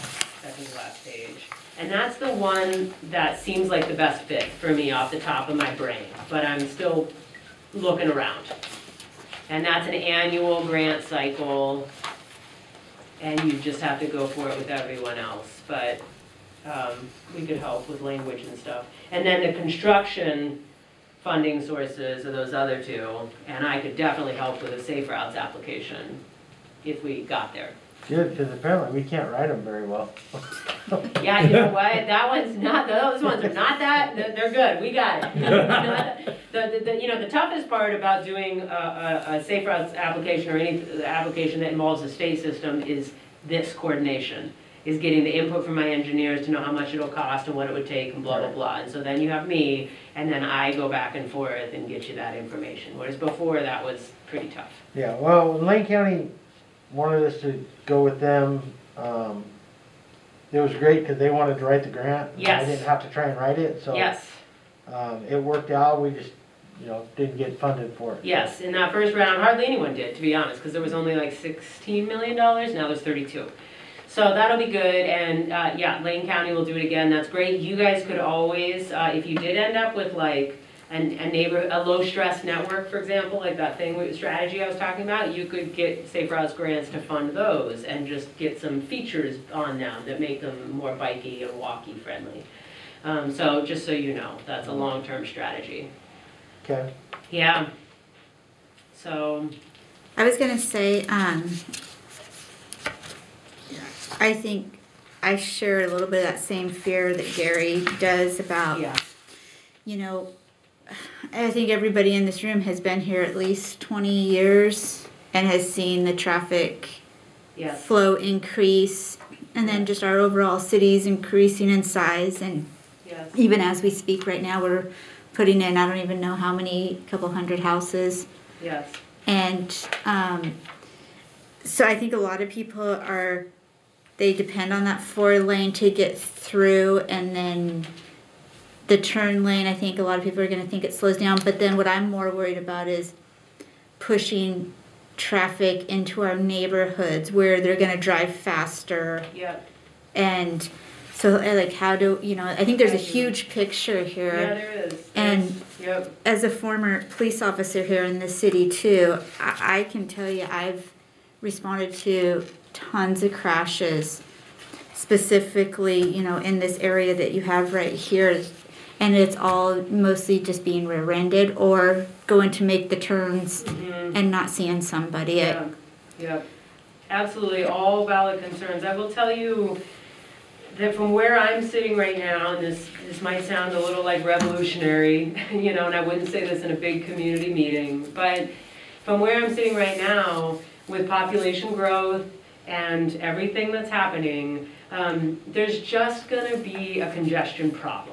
Speaker 1: second to last page. And that's the one that seems like the best fit for me off the top of my brain, but I'm still looking around. And that's an annual grant cycle, and you just have to go for it with everyone else, but um, we could help with language and stuff. And then the construction funding sources are those other two, and I could definitely help with a Safe Routes application if we got there.
Speaker 4: Good, because apparently we can't write them very well.
Speaker 1: Yeah, you know what, that one's not, those ones are not that, they're they're good, we got it. The, the, the, you know, the toughest part about doing a, a, a Safe Routes application or any application that involves a state system is this coordination, is getting the input from my engineers to know how much it'll cost and what it would take and blah, blah, blah. And so then you have me, and then I go back and forth and get you that information, whereas before that was pretty tough.
Speaker 4: Yeah, well, when Lane County wanted us to go with them, um, it was great because they wanted to write the grant.
Speaker 1: Yes.
Speaker 4: I didn't have to try and write it, so.
Speaker 1: Yes,
Speaker 4: Um, it worked out, we just, you know, didn't get funded for it.
Speaker 1: yes, in that first round, hardly anyone did, to be honest, because there was only like sixteen million dollars, now there's thirty-two. So that'll be good, and, uh, yeah, Lane County will do it again, that's great. You guys could always, uh, if you did end up with like a, a neighbor, a low-stress network, for example, like that thing, with strategy I was talking about, you could get Safe Routes grants to fund those and just get some features on them that make them more bikey and walkie friendly. Um, so just so you know, that's a long-term strategy.
Speaker 4: Okay,
Speaker 1: Yeah. So,
Speaker 3: I was gonna say, um, I think I share a little bit of that same fear that Gary does about,
Speaker 1: yeah,
Speaker 3: you know, I think everybody in this room has been here at least twenty years and has seen the traffic
Speaker 1: yes,
Speaker 3: flow increase, and then just our overall cities increasing in size. And
Speaker 1: yes,
Speaker 3: even as we speak right now, we're putting in, I don't even know how many, couple hundred houses.
Speaker 1: yes,
Speaker 3: And um, so I think a lot of people are, they depend on that four lane to get through, and then the turn lane, I think a lot of people are going to think it slows down. But then what I'm more worried about is pushing traffic into our neighborhoods where they're going to drive faster.
Speaker 1: yeah,
Speaker 3: And so uh, like how do, you know, I think there's a huge picture here.
Speaker 1: yeah, there is.
Speaker 3: And
Speaker 1: There's- Yep,
Speaker 3: as a former police officer here in the city too, I, I can tell you I've responded to tons of crashes, specifically, you know, in this area that you have right here, and it's all mostly just being rear-ended or going to make the turns
Speaker 1: mhm,
Speaker 3: and not seeing somebody.
Speaker 1: yeah, yeah. Absolutely, all valid concerns. I will tell you that from where I'm sitting right now, and this, this might sound a little like revolutionary, you know, and I wouldn't say this in a big community meeting, but from where I'm sitting right now, with population growth and everything that's happening, um, there's just gonna be a congestion problem.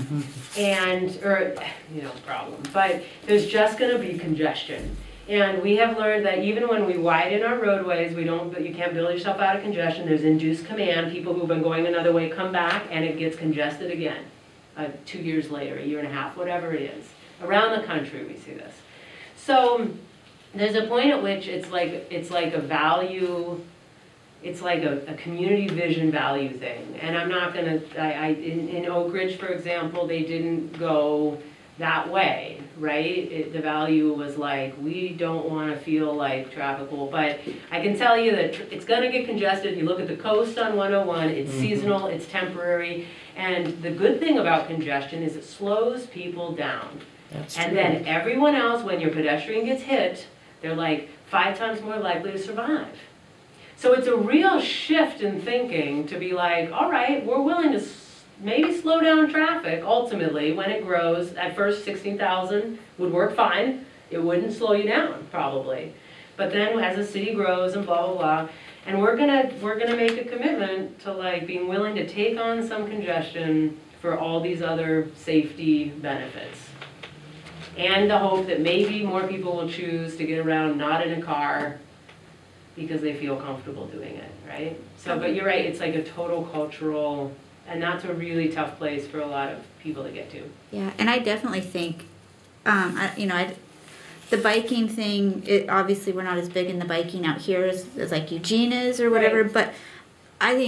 Speaker 1: And, or, you know, problem, but there's just gonna be congestion. And we have learned that even when we widen our roadways, we don't, you can't build yourself out of congestion, there's induced command, people who've been going another way come back and it gets congested again. Uh, two years later, a year and a half, whatever it is. Around the country we see this. So, there's a point at which it's like, it's like a value, it's like a, a community vision value thing. And I'm not gonna, I, I, in, in Oak Ridge, for example, they didn't go that way, right? It, the value was like, we don't wanna feel like traffic will, but I can tell you that tr- it's gonna get congested. You look at the coast on one oh one, it's seasonal, it's temporary. And the good thing about congestion is it slows people down.
Speaker 2: That's
Speaker 1: And
Speaker 2: true.
Speaker 1: then everyone else, when your pedestrian gets hit, they're like five times more likely to survive. So it's a real shift in thinking to be like, all right, we're willing to s- maybe slow down traffic ultimately when it grows. At first, sixteen thousand would work fine. It wouldn't slow you down, probably. But then as the city grows and blah, blah, blah, and we're gonna, we're gonna make a commitment to like being willing to take on some congestion for all these other safety benefits. And the hope that maybe more people will choose to get around not in a car because they feel comfortable doing it, right? So, but you're right, it's like a total cultural, and that's a really tough place for a lot of people to get to.
Speaker 3: Yeah, and I definitely think, um, I, you know, I, the biking thing, it, obviously we're not as big in the biking out here as, as like Eugene is or whatever,
Speaker 1: Right.
Speaker 3: but I think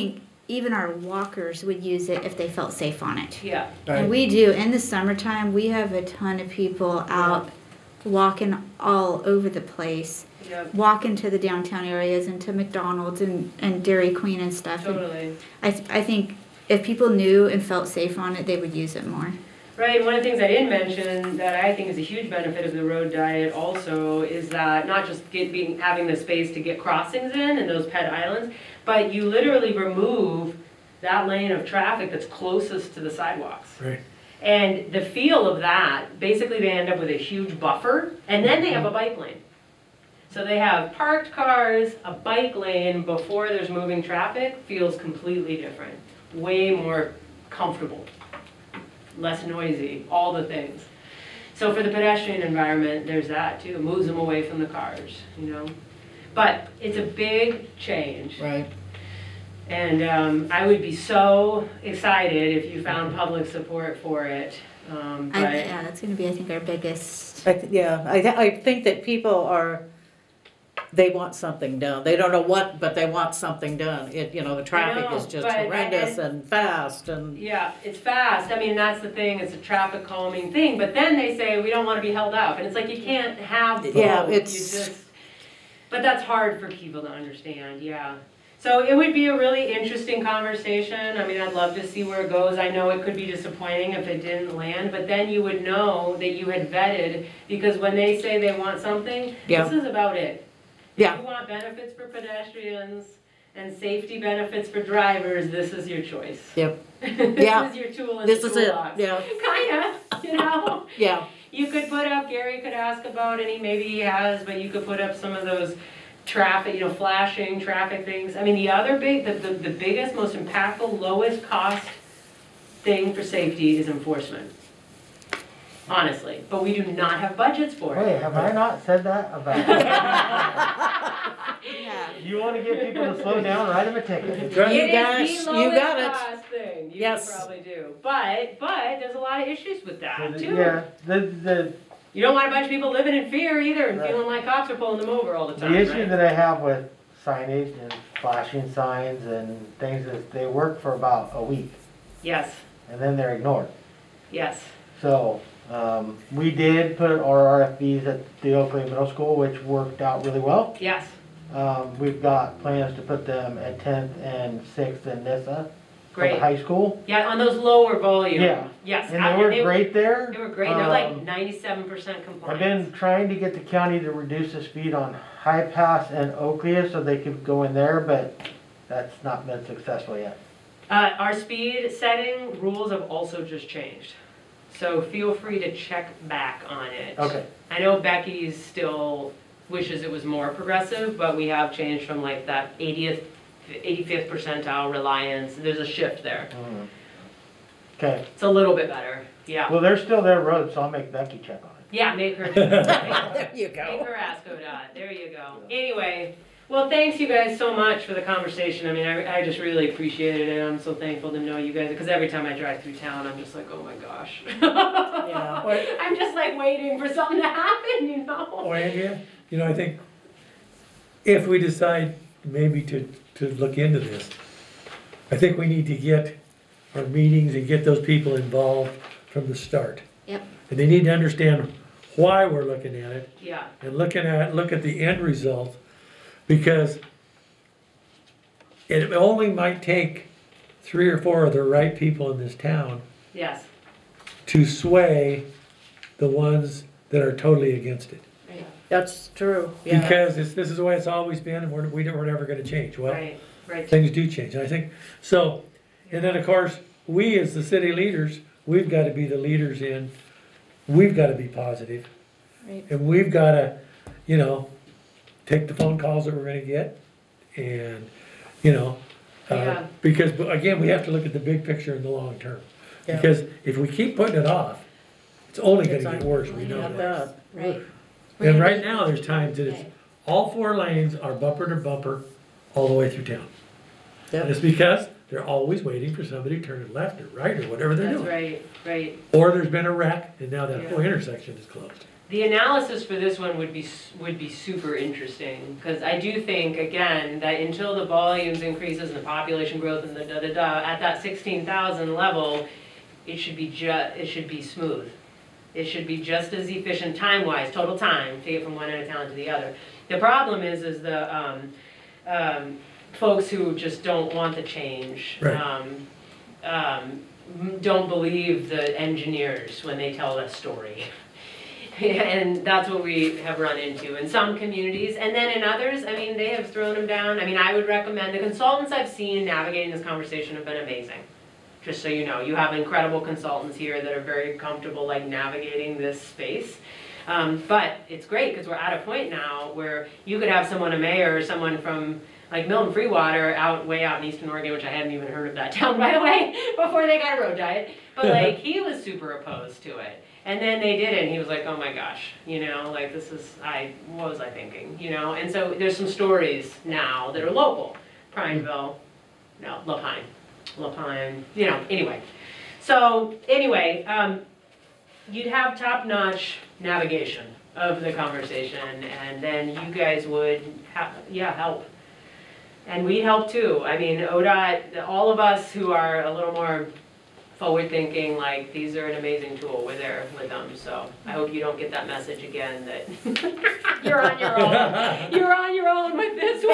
Speaker 3: even our walkers would use it if they felt safe on it.
Speaker 1: Yeah,
Speaker 3: And we do. In the summertime, we have a ton of people out walking all over the place,
Speaker 1: yeah,
Speaker 3: walking to the downtown areas and to McDonald's and, and Dairy Queen and stuff. And
Speaker 1: totally.
Speaker 3: I, th- I think if people knew and felt safe on it, they would use it more.
Speaker 1: Right, and one of the things I didn't mention that I think is a huge benefit of the road diet also is that not just get, being, having the space to get crossings in and those pet islands, but you literally remove that lane of traffic that's closest to the sidewalks.
Speaker 5: Right.
Speaker 1: And the feel of that, basically they end up with a huge buffer, and then they have a bike lane. So they have parked cars, a bike lane before there's moving traffic, feels completely different. Way more comfortable, less noisy, all the things. So for the pedestrian environment, there's that too. It moves them away from the cars, you know. But it's a big change.
Speaker 2: Right.
Speaker 1: And um, I would be so excited if you found public support for it. Um,
Speaker 3: I,
Speaker 1: but
Speaker 3: yeah, that's going to be, I think, our biggest.
Speaker 2: I, th- yeah, I, th- I think that people are, they want something done. They don't know what, but they want something done. It, you know, the traffic
Speaker 1: know,
Speaker 2: is just
Speaker 1: but-
Speaker 2: horrendous
Speaker 1: and-
Speaker 2: and fast and,
Speaker 1: yeah, it's fast. I mean, that's the thing. It's a traffic calming thing. But then they say we don't want to be held up, and it's like you can't have both.
Speaker 2: Yeah,
Speaker 1: You
Speaker 2: it's-
Speaker 1: just, but that's hard for people to understand. Yeah. So it would be a really interesting conversation. I mean, I'd love to see where it goes. I know it could be disappointing if it didn't land, but then you would know that you had vetted, because when they say they want something,
Speaker 2: Yeah.
Speaker 1: this is about it.
Speaker 2: Yeah.
Speaker 1: If you want benefits for pedestrians and safety benefits for drivers, this is your choice.
Speaker 2: yep,
Speaker 1: This
Speaker 2: Yeah.
Speaker 1: is your tool in
Speaker 2: this
Speaker 1: the
Speaker 2: is it,
Speaker 1: toolbox.
Speaker 2: yeah,
Speaker 1: Kinda, you know?
Speaker 2: yeah.
Speaker 1: You could put up, Gary could ask about any, maybe he has, but you could put up some of those traffic, you know, flashing traffic things. I mean, the other big, the, the, the biggest, most impactful, lowest cost thing for safety is enforcement. Honestly, but we do not have budgets for it.
Speaker 4: Wait, have I not said that about?
Speaker 3: Yeah.
Speaker 4: You wanna get people to slow down, write them a ticket.
Speaker 2: Right. You
Speaker 1: It
Speaker 2: got
Speaker 1: is
Speaker 2: it.
Speaker 1: the
Speaker 2: You
Speaker 1: lowest
Speaker 2: got it.
Speaker 1: cost thing. You
Speaker 2: Yes.
Speaker 1: could probably do. But, but there's a lot of issues with that too.
Speaker 4: Yeah, the, the,
Speaker 1: You don't want a bunch of people living in fear either and
Speaker 4: Right.
Speaker 1: feeling like cops are pulling them over all the time,
Speaker 4: the issue
Speaker 1: right?
Speaker 4: that I have with signage and flashing signs and things is they work for about a week
Speaker 1: Yes,
Speaker 4: and then they're ignored.
Speaker 1: yes.
Speaker 4: So, um, we did put our R F Bs at the Oakley Middle School, which worked out really well.
Speaker 1: Yes,
Speaker 4: Um, we've got plans to put them at tenth and sixth in Nissa for the
Speaker 1: great.
Speaker 4: high school.
Speaker 1: Yeah, on those lower volume.
Speaker 4: Yeah.
Speaker 1: Yes.
Speaker 4: And
Speaker 1: I-
Speaker 4: they were great there.
Speaker 1: They were great. They're like
Speaker 4: Um,
Speaker 1: ninety-seven percent compliant.
Speaker 4: I've been trying to get the county to reduce the speed on High Pass and Oakley so they could go in there, but that's not been successful yet.
Speaker 1: Uh, our speed setting rules have also just changed. So feel free to check back on it.
Speaker 4: Okay,
Speaker 1: I know Becky's still wishes it was more progressive, but we have changed from like that eightieth, eighty-fifth percentile reliance. There's a shift there.
Speaker 4: Mhm. Okay,
Speaker 1: It's a little bit better. Yeah.
Speaker 4: well, they're still their road, so I'll make Becky check on it.
Speaker 1: Yeah, make her, make
Speaker 2: There you
Speaker 1: make
Speaker 2: go.
Speaker 1: her ask ODOT. There you go. Anyway, well, thanks you guys so much for the conversation. I mean, I, I just really appreciated it. I'm so thankful to know you guys, because every time I drive through town, I'm just like, oh my gosh.
Speaker 2: Yeah.
Speaker 5: Well,
Speaker 1: I'm just like waiting for something to happen, you know?
Speaker 5: oh, Andrea, you know, I think if we decide maybe to, to look into this, I think we need to get our meetings and get those people involved from the start.
Speaker 3: Yep.
Speaker 5: And they need to understand why we're looking at it
Speaker 1: Yeah,
Speaker 5: and looking at, look at the end result, because it only might take three or four of the right people in this town
Speaker 1: yes.
Speaker 5: to sway the ones that are totally against it.
Speaker 2: That's true, yeah.
Speaker 5: Because it's, this is the way it's always been, and we're, we don't, we're never gonna change. Well,
Speaker 1: Right, right.
Speaker 5: things do change, I think. So, and then of course, we as the city leaders, we've gotta be the leaders in, we've gotta be positive.
Speaker 3: Right.
Speaker 5: And we've gotta, you know, take the phone calls that we're gonna get, and, you know, uh,
Speaker 1: Yeah.
Speaker 5: because, but again, we have to look at the big picture in the long term.
Speaker 2: Yeah.
Speaker 5: Because if we keep putting it off, it's only
Speaker 2: It's
Speaker 5: gonna get
Speaker 2: on-
Speaker 5: worse, we know
Speaker 2: Yeah,
Speaker 5: that.
Speaker 2: that.
Speaker 3: Right.
Speaker 5: And right now, there's times that it's, all four lanes are bumper to bumper all the way through town. And
Speaker 2: Yep.
Speaker 5: it's because they're always waiting for somebody to turn left or right or whatever they're
Speaker 1: That's
Speaker 5: doing.
Speaker 1: right, right.
Speaker 5: Or there's been a wreck and now that whole
Speaker 1: Yeah.
Speaker 5: intersection is closed.
Speaker 1: the analysis for this one would be, s- would be super interesting, because I do think, again, that until the volumes increases and the population growth and the da-da-da, at that sixteen thousand level, it should be ju, it should be smooth. It should be just as efficient time-wise, total time, to get from one end of town to the other. The problem is, is the, um, um, folks who just don't want the change,
Speaker 5: Right.
Speaker 1: um, um, don't believe the engineers when they tell that story. And that's what we have run into in some communities, and then in others, I mean, they have thrown them down. I mean, I would recommend, the consultants I've seen navigating this conversation have been amazing. Just so you know, you have incredible consultants here that are very comfortable like navigating this space. Um, but it's great because we're at a point now where you could have someone, a mayor, or someone from like Milton Freewater out way out in Eastern Oregon, which I hadn't even heard of that town, by the way, before they got a road diet. But like, he was super opposed to it. And then they did it and he was like, oh my gosh, you know, like this is, I, what was I thinking, you know? And so there's some stories now that are local. Prineville, no, Lapine. Lapine, you know, anyway. So anyway, um, you'd have top-notch navigation of the conversation, and then you guys would, ha- yeah, help. And we'd help too. I mean, O D O T, all of us who are a little more forward-thinking, like, these are an amazing tool, we're there with them. So I hope you don't get that message again that you're on your own. You're on your own with this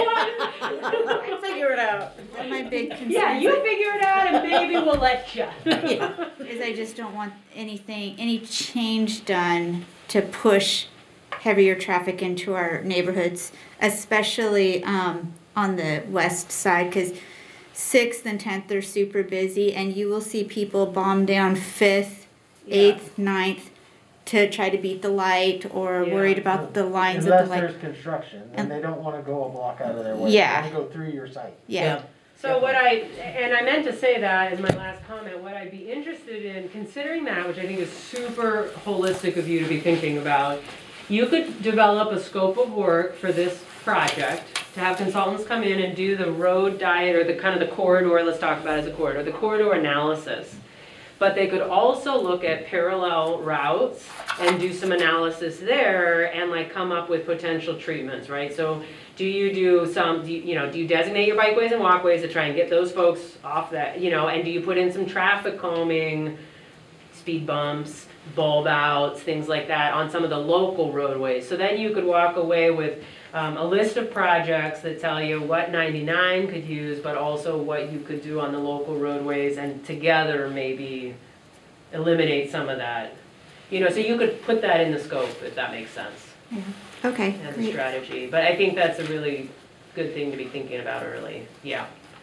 Speaker 1: one.
Speaker 2: Figure it out.
Speaker 3: One of my big concerns
Speaker 1: Yeah, you figure it out and maybe we'll let you.
Speaker 3: is I just don't want anything, any change done to push heavier traffic into our neighborhoods, especially um, on the west side, because sixth and tenth are super busy, and you will see people bomb down fifth, eighth, ninth to try to beat the light or
Speaker 1: Yeah.
Speaker 3: worried about the lines
Speaker 4: Unless
Speaker 3: of the light.
Speaker 4: there's construction, and
Speaker 3: And-
Speaker 4: they don't wanna go a block out of their way.
Speaker 3: Yeah.
Speaker 4: They wanna go through your site.
Speaker 3: Yeah.
Speaker 1: So what I, and I meant to say that as my last comment, what I'd be interested in, considering that, which I think is super holistic of you to be thinking about, you could develop a scope of work for this project, to have consultants come in and do the road diet, or the kind of the corridor, let's talk about it as a corridor, the corridor analysis. But they could also look at parallel routes and do some analysis there and like come up with potential treatments, right? So do you do some, do you, you know, do you designate your bikeways and walkways to try and get those folks off that, you know, and do you put in some traffic calming, speed bumps, bulb outs, things like that on some of the local roadways? So then you could walk away with um, a list of projects that tell you what ninety-nine could use, but also what you could do on the local roadways, and together maybe eliminate some of that. You know, so you could put that in the scope, if that makes sense,
Speaker 3: Okay,
Speaker 1: as a
Speaker 3: great.
Speaker 1: strategy. But I think that's a really good thing to be thinking about early, yeah.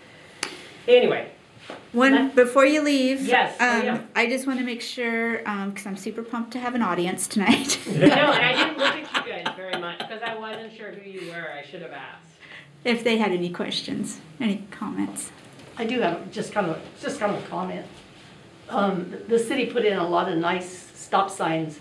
Speaker 1: Anyway,
Speaker 3: One, before you leave,
Speaker 1: Yes, oh,
Speaker 3: um,
Speaker 1: yeah.
Speaker 3: I just want to make sure, because I'm super pumped to have an audience tonight.
Speaker 1: no, and I didn't look at you guys very much, because I wasn't sure who you were, I should have asked.
Speaker 3: If they had any questions, any comments.
Speaker 7: I do have just kind of, just kind of a comment. Um, the city put in a lot of nice stop signs,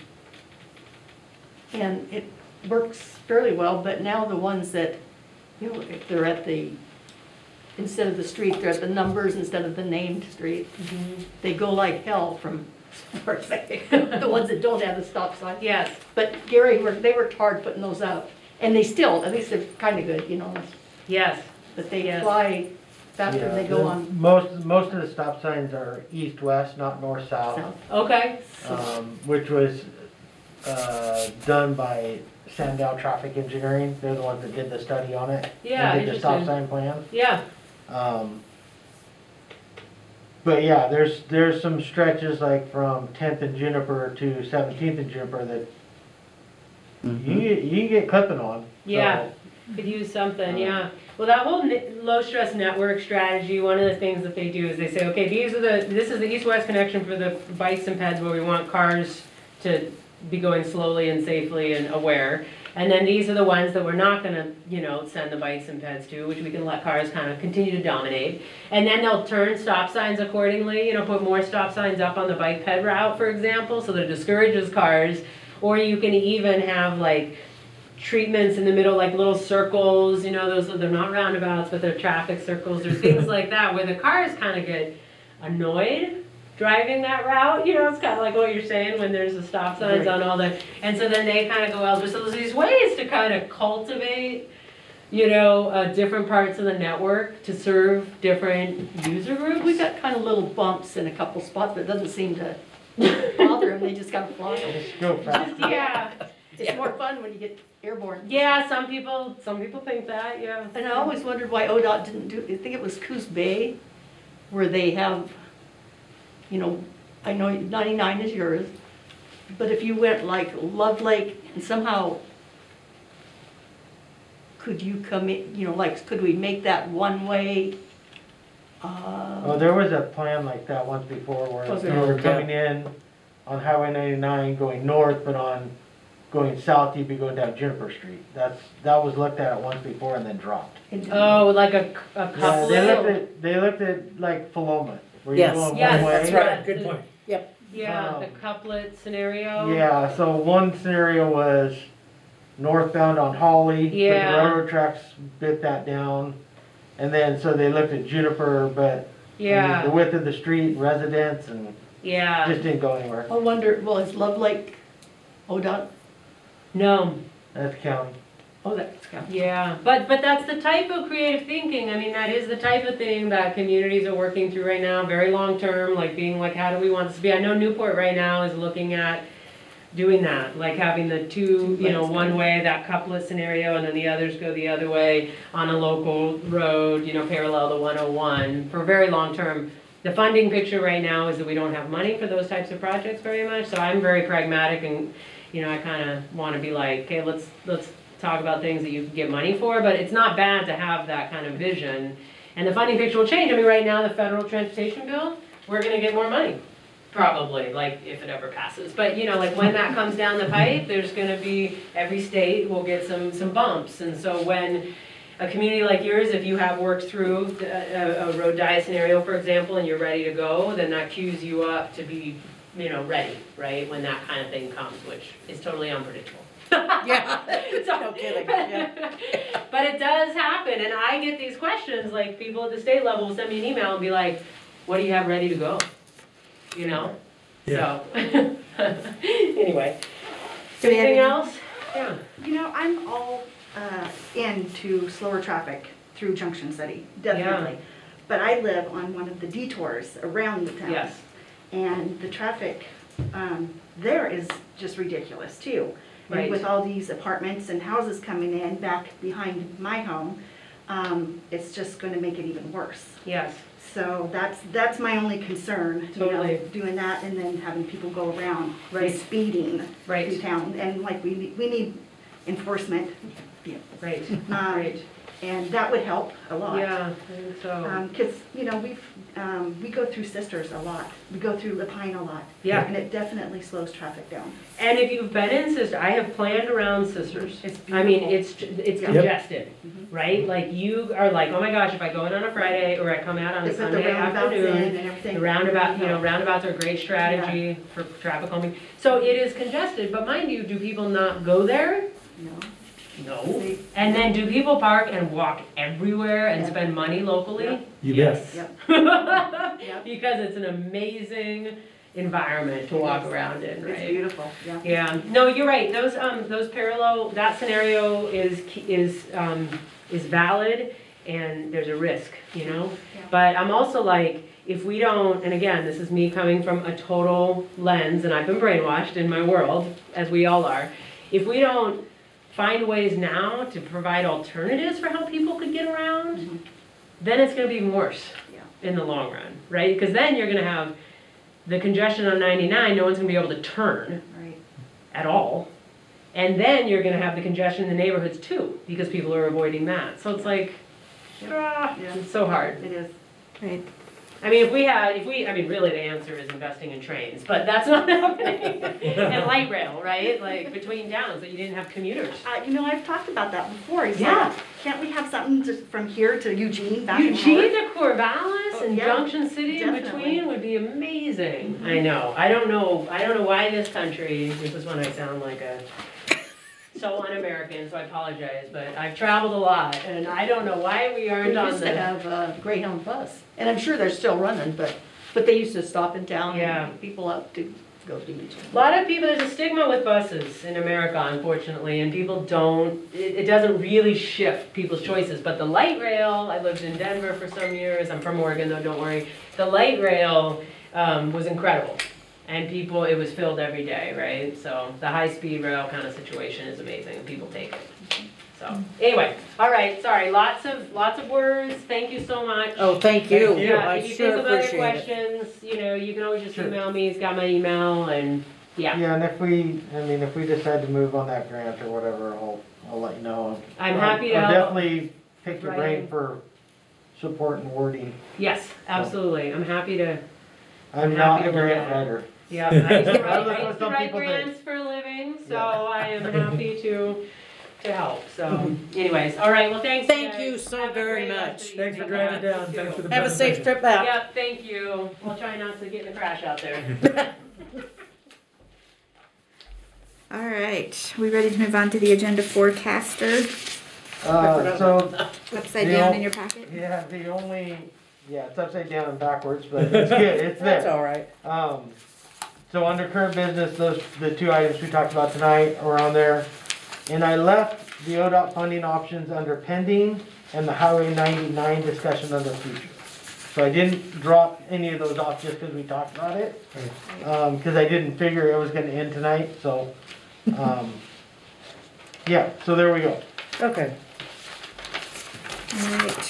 Speaker 7: and it works fairly well, but now the ones that, you know, if they're at the, instead of the street, they're at the numbers instead of the named street, they go like hell from, the ones that don't have the stop sign.
Speaker 1: Yes,
Speaker 7: But Gary, worked- they worked hard putting those up, and they still, at least they're kind of good, you know,
Speaker 1: yes,
Speaker 7: but they
Speaker 1: Yes.
Speaker 7: fly faster than
Speaker 4: Yeah,
Speaker 7: they go
Speaker 4: the-
Speaker 7: on
Speaker 4: Most, most of the stop signs are east-west, not north-south,
Speaker 7: south.
Speaker 1: okay,
Speaker 4: um, which was, uh, done by Sandow Traffic Engineering. They're the ones that did the study on it.
Speaker 1: Yeah,
Speaker 4: And did the stop
Speaker 1: interesting.
Speaker 4: sign plan.
Speaker 1: yeah,
Speaker 4: Um, but yeah, there's, there's some stretches like from tenth and Juniper to seventeenth and Juniper that you, get- you can get clipping on. so-
Speaker 1: Yeah. could use something, yeah. Well, that whole ne- low-stress network strategy, one of the things that they do is they say, okay, these are the, this is the east-west connection for the bikes and peds where we want cars to be going slowly and safely and aware. And then these are the ones that we're not gonna, you know, send the bikes and peds to, which we can let cars kind of continue to dominate. And then they'll turn stop signs accordingly, you know, put more stop signs up on the bike ped route, for example, so that it discourages cars. Or you can even have like treatments in the middle, like little circles, you know, those, they're not roundabouts, but they're traffic circles or things like that, where the cars kind of get annoyed driving that route, you know, it's kind of like what you're saying when there's the stop signs on all the, and so then they kind of go elsewhere. So there's these ways to kind of cultivate, you know, uh, different parts of the network to serve different user groups.
Speaker 7: We got kind of little bumps in a couple spots, but it doesn't seem to bother them, they just kind of fly.
Speaker 4: Just go fast.
Speaker 1: Yeah,
Speaker 7: It's more fun when you get airborne.
Speaker 1: yeah, some people, some people think that, yeah.
Speaker 7: And I always wondered why O D O T didn't do, I think it was Coos Bay, where they have, you know, I know ninety-nine is yours, but if you went like Love Lake and somehow, could you come in, you know, like, could we make that one way?
Speaker 4: Oh,
Speaker 7: Uh,
Speaker 4: there was a plan like that once before where
Speaker 7: Was
Speaker 4: they
Speaker 7: there?
Speaker 4: were coming in on Highway ninety-nine going north, but on going south, you'd be going down Juniper Street. That's, that was looked at once before and then dropped.
Speaker 7: and-
Speaker 1: Oh, like a, a
Speaker 4: Yeah,
Speaker 1: couple
Speaker 4: they looked
Speaker 1: of,
Speaker 4: at, they looked at like Philomath, where
Speaker 2: Yes.
Speaker 4: you're going
Speaker 1: Yes,
Speaker 4: one
Speaker 1: that's
Speaker 4: way.
Speaker 1: right.
Speaker 5: Good point.
Speaker 1: yeah, the
Speaker 4: Um,
Speaker 1: couplet scenario.
Speaker 4: Yeah, so one scenario was northbound on Holly, but the
Speaker 1: Yeah.
Speaker 4: railroad tracks bit that down. And then, so they looked at Juniper, but I mean, the
Speaker 1: Yeah,
Speaker 4: width of the street, residents, and
Speaker 1: yeah,
Speaker 4: just didn't go anywhere.
Speaker 7: I wonder, well, is Love Lake O D O T?
Speaker 1: no,
Speaker 4: That's county.
Speaker 7: Oh, that's got.
Speaker 1: yeah, but, but that's the type of creative thinking, I mean, that is the type of thing that communities are working through right now, very long-term, like being like, how do we want this to be? I know Newport right now is looking at doing that, like having the two, you know,
Speaker 7: lanes
Speaker 1: one
Speaker 7: going.
Speaker 1: way, that couplet scenario, and then the others go the other way on a local road, you know, parallel to one oh one, for very long-term. The funding picture right now is that we don't have money for those types of projects very much, so I'm very pragmatic and, you know, I kind of want to be like, okay, let's, let's talk about things that you can get money for, but it's not bad to have that kind of vision. And the funding picture will change. I mean, right now, the federal transportation bill, we're gonna get more money, probably, like, if it ever passes. But, you know, like, when that comes down the pipe, there's gonna be, every state will get some, some bumps. And so when a community like yours, if you have worked through a, a road diet scenario, for example, and you're ready to go, then that cues you up to be, you know, ready, right? When that kind of thing comes, which is totally unpredictable.
Speaker 2: Yeah,
Speaker 1: So-
Speaker 2: no kidding, yeah.
Speaker 1: But it does happen, and I get these questions, like, people at the state level will send me an email and be like, what do you have ready to go? You know?
Speaker 5: Yeah.
Speaker 1: So, anyway.
Speaker 3: Do we have
Speaker 1: Anything
Speaker 3: any-
Speaker 1: else? Yeah.
Speaker 8: You know, I'm all uh, into slower traffic through Junction City, definitely. But I live on one of the detours around the town.
Speaker 1: Yes.
Speaker 8: And the traffic um, there is just ridiculous too.
Speaker 1: Right.
Speaker 8: And with all these apartments and houses coming in back behind my home, um, it's just going to make it even worse.
Speaker 1: Yes.
Speaker 8: So that's, that's my only concern, you know,
Speaker 1: Totally.
Speaker 8: doing that and then having people go around
Speaker 1: Right.
Speaker 8: and speeding
Speaker 1: Right.
Speaker 8: through town. And like, we, need- we need enforcement,
Speaker 1: Right.
Speaker 8: um,
Speaker 1: Right.
Speaker 8: and that would help a lot.
Speaker 1: Yeah, I think so.
Speaker 8: Um 'cause you know, we've, um, we go through Sisters a lot, we go through Lapine a lot.
Speaker 1: Yeah.
Speaker 8: And it definitely slows traffic down.
Speaker 1: And if you've been in Sisters, I have planned around Sisters.
Speaker 8: It's
Speaker 1: I mean,
Speaker 8: beautiful.
Speaker 1: it's, it's
Speaker 8: Yeah.
Speaker 1: congested,
Speaker 8: Mhm.
Speaker 1: right? Like, you are like, oh my gosh, if I go in on a Friday or I come out on
Speaker 8: They
Speaker 1: a
Speaker 8: put the
Speaker 1: Sunday
Speaker 8: roundabouts in
Speaker 1: afternoon,
Speaker 8: and everything.
Speaker 1: the roundabout, you know, roundabouts are a great strategy for traffic calming. So it is congested, but mind you, do people not go there?
Speaker 8: No.
Speaker 1: No.
Speaker 8: They-
Speaker 1: And then do people park and walk everywhere and
Speaker 8: Yeah.
Speaker 1: spend money locally?
Speaker 8: Yeah.
Speaker 5: You
Speaker 1: Yes.
Speaker 8: Yep. Yep.
Speaker 1: Because it's an amazing environment to walk around in, right?
Speaker 8: It's beautiful, yeah.
Speaker 1: Yeah, no, you're right, those, um, those parallel, that scenario is, is, um, is valid, and there's a risk, you know?
Speaker 8: Yeah.
Speaker 1: But I'm also like, if we don't, and again, this is me coming from a total lens, and I've been brainwashed in my world, as we all are, if we don't find ways now to provide alternatives for how people could get around,
Speaker 8: Mhm.
Speaker 1: then it's gonna be even worse
Speaker 8: Yeah.
Speaker 1: in the long run, right? Because then you're gonna have the congestion on ninety-nine, no one's gonna be able to turn
Speaker 8: Right.
Speaker 1: at all. And then you're gonna have the congestion in the neighborhoods too, because people are avoiding that. So it's like, ah,
Speaker 8: Yeah.
Speaker 1: it's so hard.
Speaker 8: It is.
Speaker 3: Right.
Speaker 1: I mean, if we had, if we, I mean, really the answer is investing in trains, but that's not happening. And light rail, right? Like between towns, that you didn't have commuters.
Speaker 8: Uh, you know, I've talked about that before. It's
Speaker 1: Yeah.
Speaker 8: like, can't we have something just from here to Eugene, back and
Speaker 1: Eugene
Speaker 8: forth?
Speaker 1: to Corvallis
Speaker 8: Oh,
Speaker 1: and
Speaker 8: yeah,
Speaker 1: Junction City in
Speaker 8: definitely.
Speaker 1: between would be amazing. I know. I don't know. I don't know why this country, this is when I sound like a, so un-American, so I apologize, but I've traveled a lot and I don't know why we
Speaker 7: We
Speaker 1: aren't on
Speaker 7: used to
Speaker 1: the.
Speaker 7: have a Greyhound bus, and I'm sure they're still running, but But they used to stop in town
Speaker 1: Yeah.
Speaker 7: and pick people up to go to beach.
Speaker 1: A lot of people, there's a stigma with buses in America, unfortunately, and people don't, it, it doesn't really shift people's choices. But the light rail, I lived in Denver for some years, I'm from Oregon though, don't worry. The light rail um, was incredible. And people, it was filled every day, right? So the high-speed rail kind of situation is amazing, and people take it. So, anyway, all right, sorry, lots of, lots of words, thank you so much.
Speaker 2: Oh, thank you.
Speaker 5: Thank you.
Speaker 1: Yeah,
Speaker 2: I
Speaker 1: if you
Speaker 2: sure
Speaker 1: think of other
Speaker 2: appreciate it.
Speaker 1: questions, you know, you can always just
Speaker 4: Sure.
Speaker 1: email me, he's got my email, and, yeah.
Speaker 4: Yeah, and if we, I mean, if we decide to move on that grant or whatever, I'll, I'll let you know.
Speaker 1: I'm happy to
Speaker 4: I'll
Speaker 1: help.
Speaker 4: definitely pick your
Speaker 1: Right.
Speaker 4: brain for support and wording.
Speaker 1: Yes, absolutely, I'm happy to,
Speaker 4: I'm
Speaker 1: I'm
Speaker 4: not
Speaker 1: happy
Speaker 4: a
Speaker 1: to look
Speaker 4: grant
Speaker 1: at it.
Speaker 4: writer.
Speaker 1: yeah, I used to
Speaker 4: I
Speaker 1: write,
Speaker 4: look
Speaker 1: I
Speaker 4: what
Speaker 1: used to
Speaker 4: some
Speaker 1: write
Speaker 4: people do.
Speaker 1: grants for a living, so
Speaker 4: Yeah.
Speaker 1: I am happy to, to help, so, anyways, all right, well, thanks,
Speaker 2: Thank
Speaker 1: guys.
Speaker 2: you so
Speaker 1: Have a
Speaker 2: very
Speaker 1: great rest
Speaker 2: much.
Speaker 1: of the
Speaker 5: Thanks for
Speaker 1: evening.
Speaker 5: driving
Speaker 1: Yeah,
Speaker 5: down,
Speaker 1: you
Speaker 5: thanks
Speaker 1: too.
Speaker 5: for the
Speaker 2: Have a safe
Speaker 5: presentation.
Speaker 2: trip back.
Speaker 1: Yep, thank you, we'll try not to get in the crash out there.
Speaker 3: All right, we ready to move on to the agenda forecaster?
Speaker 4: Uh, so,
Speaker 3: Upside
Speaker 4: Yeah.
Speaker 3: down in your packet?
Speaker 4: yeah, the only, yeah, it's upside down and backwards, but it's good, it's
Speaker 2: That's
Speaker 4: there.
Speaker 2: all right.
Speaker 4: Um, so under current business, those, the two items we talked about tonight are on there. And I left the O D O T funding options under pending and the Highway ninety-nine discussion under future. So I didn't drop any of those off just because we talked about it. Um, cause I didn't figure it was gonna end tonight, so, um, yeah, so there we go.
Speaker 2: Okay.
Speaker 3: All right.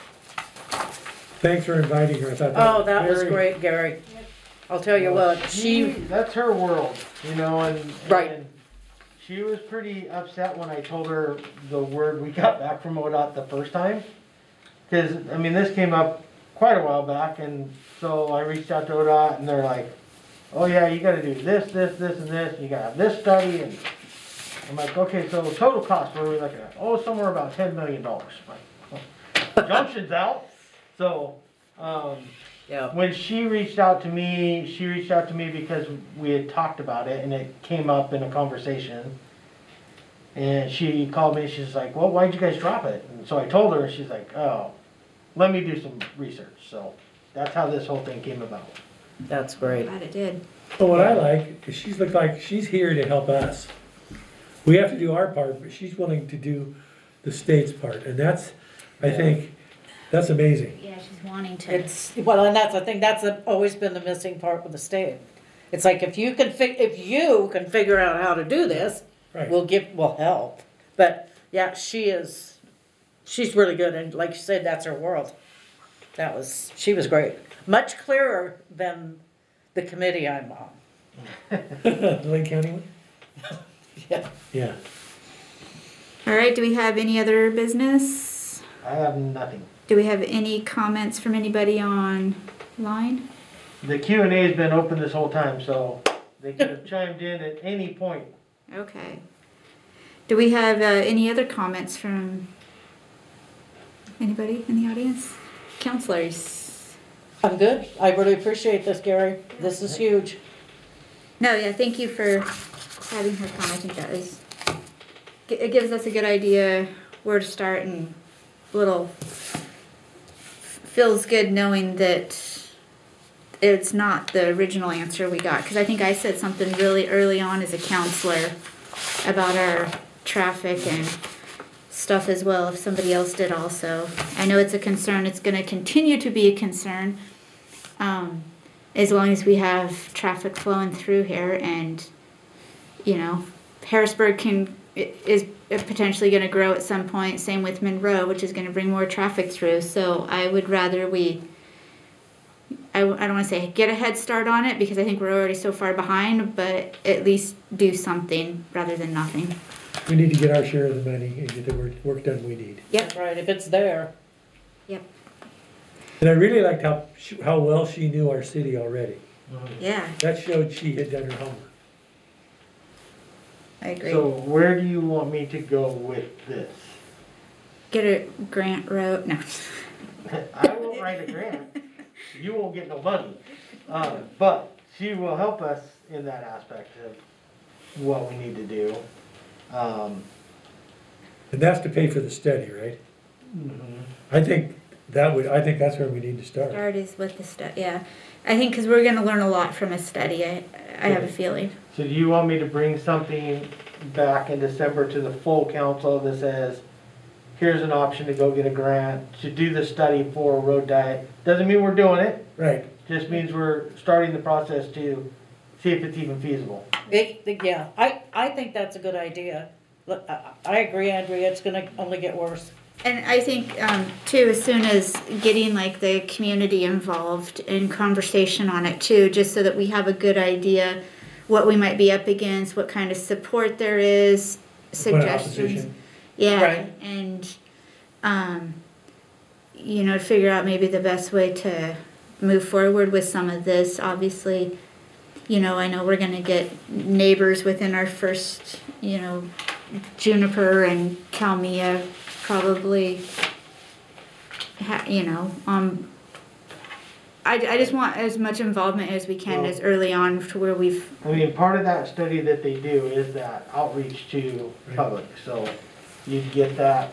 Speaker 5: Thanks for inviting her, I thought that.
Speaker 2: Oh, that was
Speaker 5: very-
Speaker 2: great, Gary. I'll tell you what, she,
Speaker 4: That's her world, you know, and.
Speaker 2: Right.
Speaker 4: and She was pretty upset when I told her the word we got back from O D O T the first time. Cause, I mean, this came up quite a while back, and so I reached out to O D O T and they're like, oh yeah, you gotta do this, this, this, and this, and you gotta have this study, and I'm like, okay, so total cost, what are we looking at? Oh, somewhere about ten million dollars. Junction's out, so, um,
Speaker 2: yeah,
Speaker 4: when she reached out to me, she reached out to me because we had talked about it and it came up in a conversation. And she called me, she's like, well, why'd you guys drop it? And so I told her, and she's like, oh, let me do some research. So that's how this whole thing came about.
Speaker 2: that's great.
Speaker 3: Glad it did.
Speaker 5: Well, what I like, is she's looked like, she's here to help us. We have to do our part, but she's willing to do the state's part, and that's, I think, that's amazing.
Speaker 3: Yeah, she's wanting to.
Speaker 2: It's, well, and that's, I think that's always been the missing part with the state. It's like, if you can fig, if you can figure out how to do this,
Speaker 5: Right.
Speaker 2: we'll give, we'll help. But, yeah, she is, she's really good, and like you said, that's her world. That was, she was great. Much clearer than the committee I'm on.
Speaker 5: Lake County one?
Speaker 2: Yeah.
Speaker 5: Yeah.
Speaker 3: All right, do we have any other business?
Speaker 4: I have nothing.
Speaker 3: Do we have any comments from anybody online?
Speaker 4: The Q and A has been open this whole time, so they could have chimed in at any point.
Speaker 3: Okay. Do we have uh, any other comments from anybody in the audience? Counselors?
Speaker 2: I'm good. I really appreciate this, Gary. This is huge.
Speaker 3: No, yeah, thank you for having her come. I think that is, it gives us a good idea where to start, and a little feels good knowing that it's not the original answer we got. Because I think I said something really early on as a counselor about our traffic and stuff as well, if somebody else did also. I know it's a concern. It's going to continue to be a concern. Um, as long as we have traffic flowing through here, and you know, Harrisburg can is potentially going to grow at some point, same with Monroe, which is going to bring more traffic through. So I would rather we I, I don't want to say get a head start on it, because I think we're already so far behind, but at least do something rather than nothing.
Speaker 5: We need to get our share of the money and get the work, work done we need.
Speaker 2: That's right, if it's there.
Speaker 3: Yep.
Speaker 5: And I really liked how, she- how well she knew our city already.
Speaker 3: Yeah,
Speaker 5: That showed she had done her homework.
Speaker 3: I agree.
Speaker 4: So where do you want me to go with this?
Speaker 3: Get a grant wrote. No.
Speaker 4: I won't write a grant. You won't get no money. Uh, but she will help us in that aspect of what we need to do. Um,
Speaker 5: And that's to pay for the study, right?
Speaker 4: mhm.
Speaker 5: I think that would, I think that's where we need to start.
Speaker 3: Start is with the stu, yeah. I think, cause we're gonna learn a lot from a study, I, I have a feeling.
Speaker 4: So do you want me to bring something back in December to the full council that says, here's an option to go get a grant to do the study for road diet? Doesn't mean we're doing it,
Speaker 5: Right,
Speaker 4: just means we're starting the process to see if it's even feasible.
Speaker 2: It, yeah, I, I think that's a good idea. Look, I, I agree, Andrea, it's gonna only get worse.
Speaker 3: And I think, um, too, as soon as getting like the community involved in conversation on it too, just so that we have a good idea what we might be up against, what kind of support there is,
Speaker 5: What
Speaker 3: suggestions.
Speaker 5: opposition.
Speaker 3: Yeah,
Speaker 2: Right.
Speaker 3: and, um, you know, figure out maybe the best way to move forward with some of this. Obviously, you know, I know we're gonna get neighbors within our first, you know, Juniper and Calmia probably, ha- you know, um, I, I just want as much involvement as we can
Speaker 4: Well-
Speaker 3: as early on to where we've,
Speaker 4: I mean, part of that study that they do is that outreach to public, so you get that,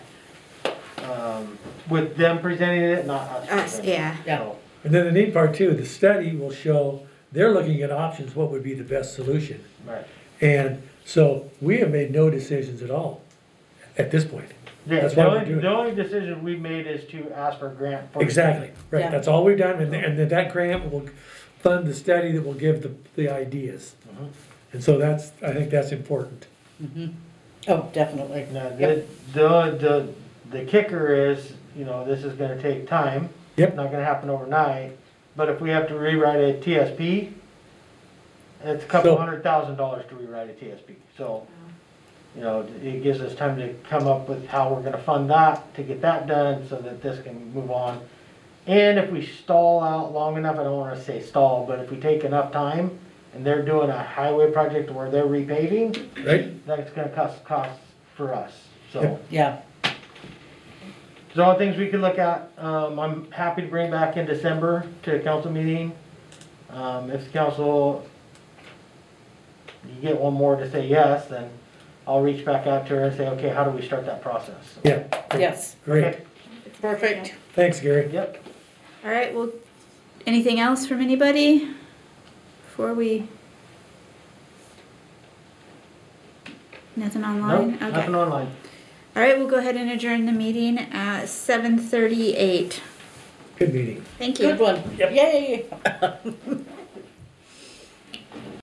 Speaker 4: um, with them presenting it, not us.
Speaker 3: us,
Speaker 4: presenting it.
Speaker 3: yeah.
Speaker 2: Yeah.
Speaker 4: So,
Speaker 5: And then the neat part too, the study will show, they're looking at options, what would be the best solution.
Speaker 4: Right.
Speaker 5: And so we have made no decisions at all at this point.
Speaker 4: Yeah,
Speaker 5: That's
Speaker 4: the
Speaker 5: why we're
Speaker 4: only,
Speaker 5: doing
Speaker 4: the
Speaker 5: it.
Speaker 4: only decision we made is to ask for a grant for. the
Speaker 5: Exactly, right,
Speaker 2: Yeah.
Speaker 5: that's all we've done, and, and then that grant will fund the study that will give the, the ideas.
Speaker 4: Mhm.
Speaker 5: And so that's, I think that's important.
Speaker 2: Oh, definitely.
Speaker 4: Now,
Speaker 2: Yep.
Speaker 4: the, the, the, the kicker is, you know, this is gonna take time.
Speaker 5: Yep.
Speaker 4: Not gonna happen overnight, but if we have to rewrite a T S P, it's a couple
Speaker 5: So-
Speaker 4: hundred thousand dollars to rewrite a T S P, so, you know, it gives us time to come up with how we're gonna fund that, to get that done, so that this can move on. And if we stall out long enough, I don't wanna say stall, but if we take enough time, and they're doing a highway project where they're repaving,
Speaker 5: Right?
Speaker 4: that's gonna cost, cost for us, so.
Speaker 5: Yep.
Speaker 2: Yeah,
Speaker 4: There's all things we could look at. Um, I'm happy to bring back in December to a council meeting. Um, if the council, you get one more to say yes, then I'll reach back out to her and say, okay, how do we start that process?
Speaker 5: Yeah,
Speaker 2: yes,
Speaker 5: great,
Speaker 4: Okay.
Speaker 2: perfect.
Speaker 5: thanks, Gary.
Speaker 4: Yep.
Speaker 3: All right, well, anything else from anybody before we? Nothing online?
Speaker 4: Nope,
Speaker 3: Okay.
Speaker 4: nothing online.
Speaker 3: All right, we'll go ahead and adjourn the meeting at seven thirty-eight.
Speaker 5: Good meeting.
Speaker 3: Thank you.
Speaker 2: Good one. Yay.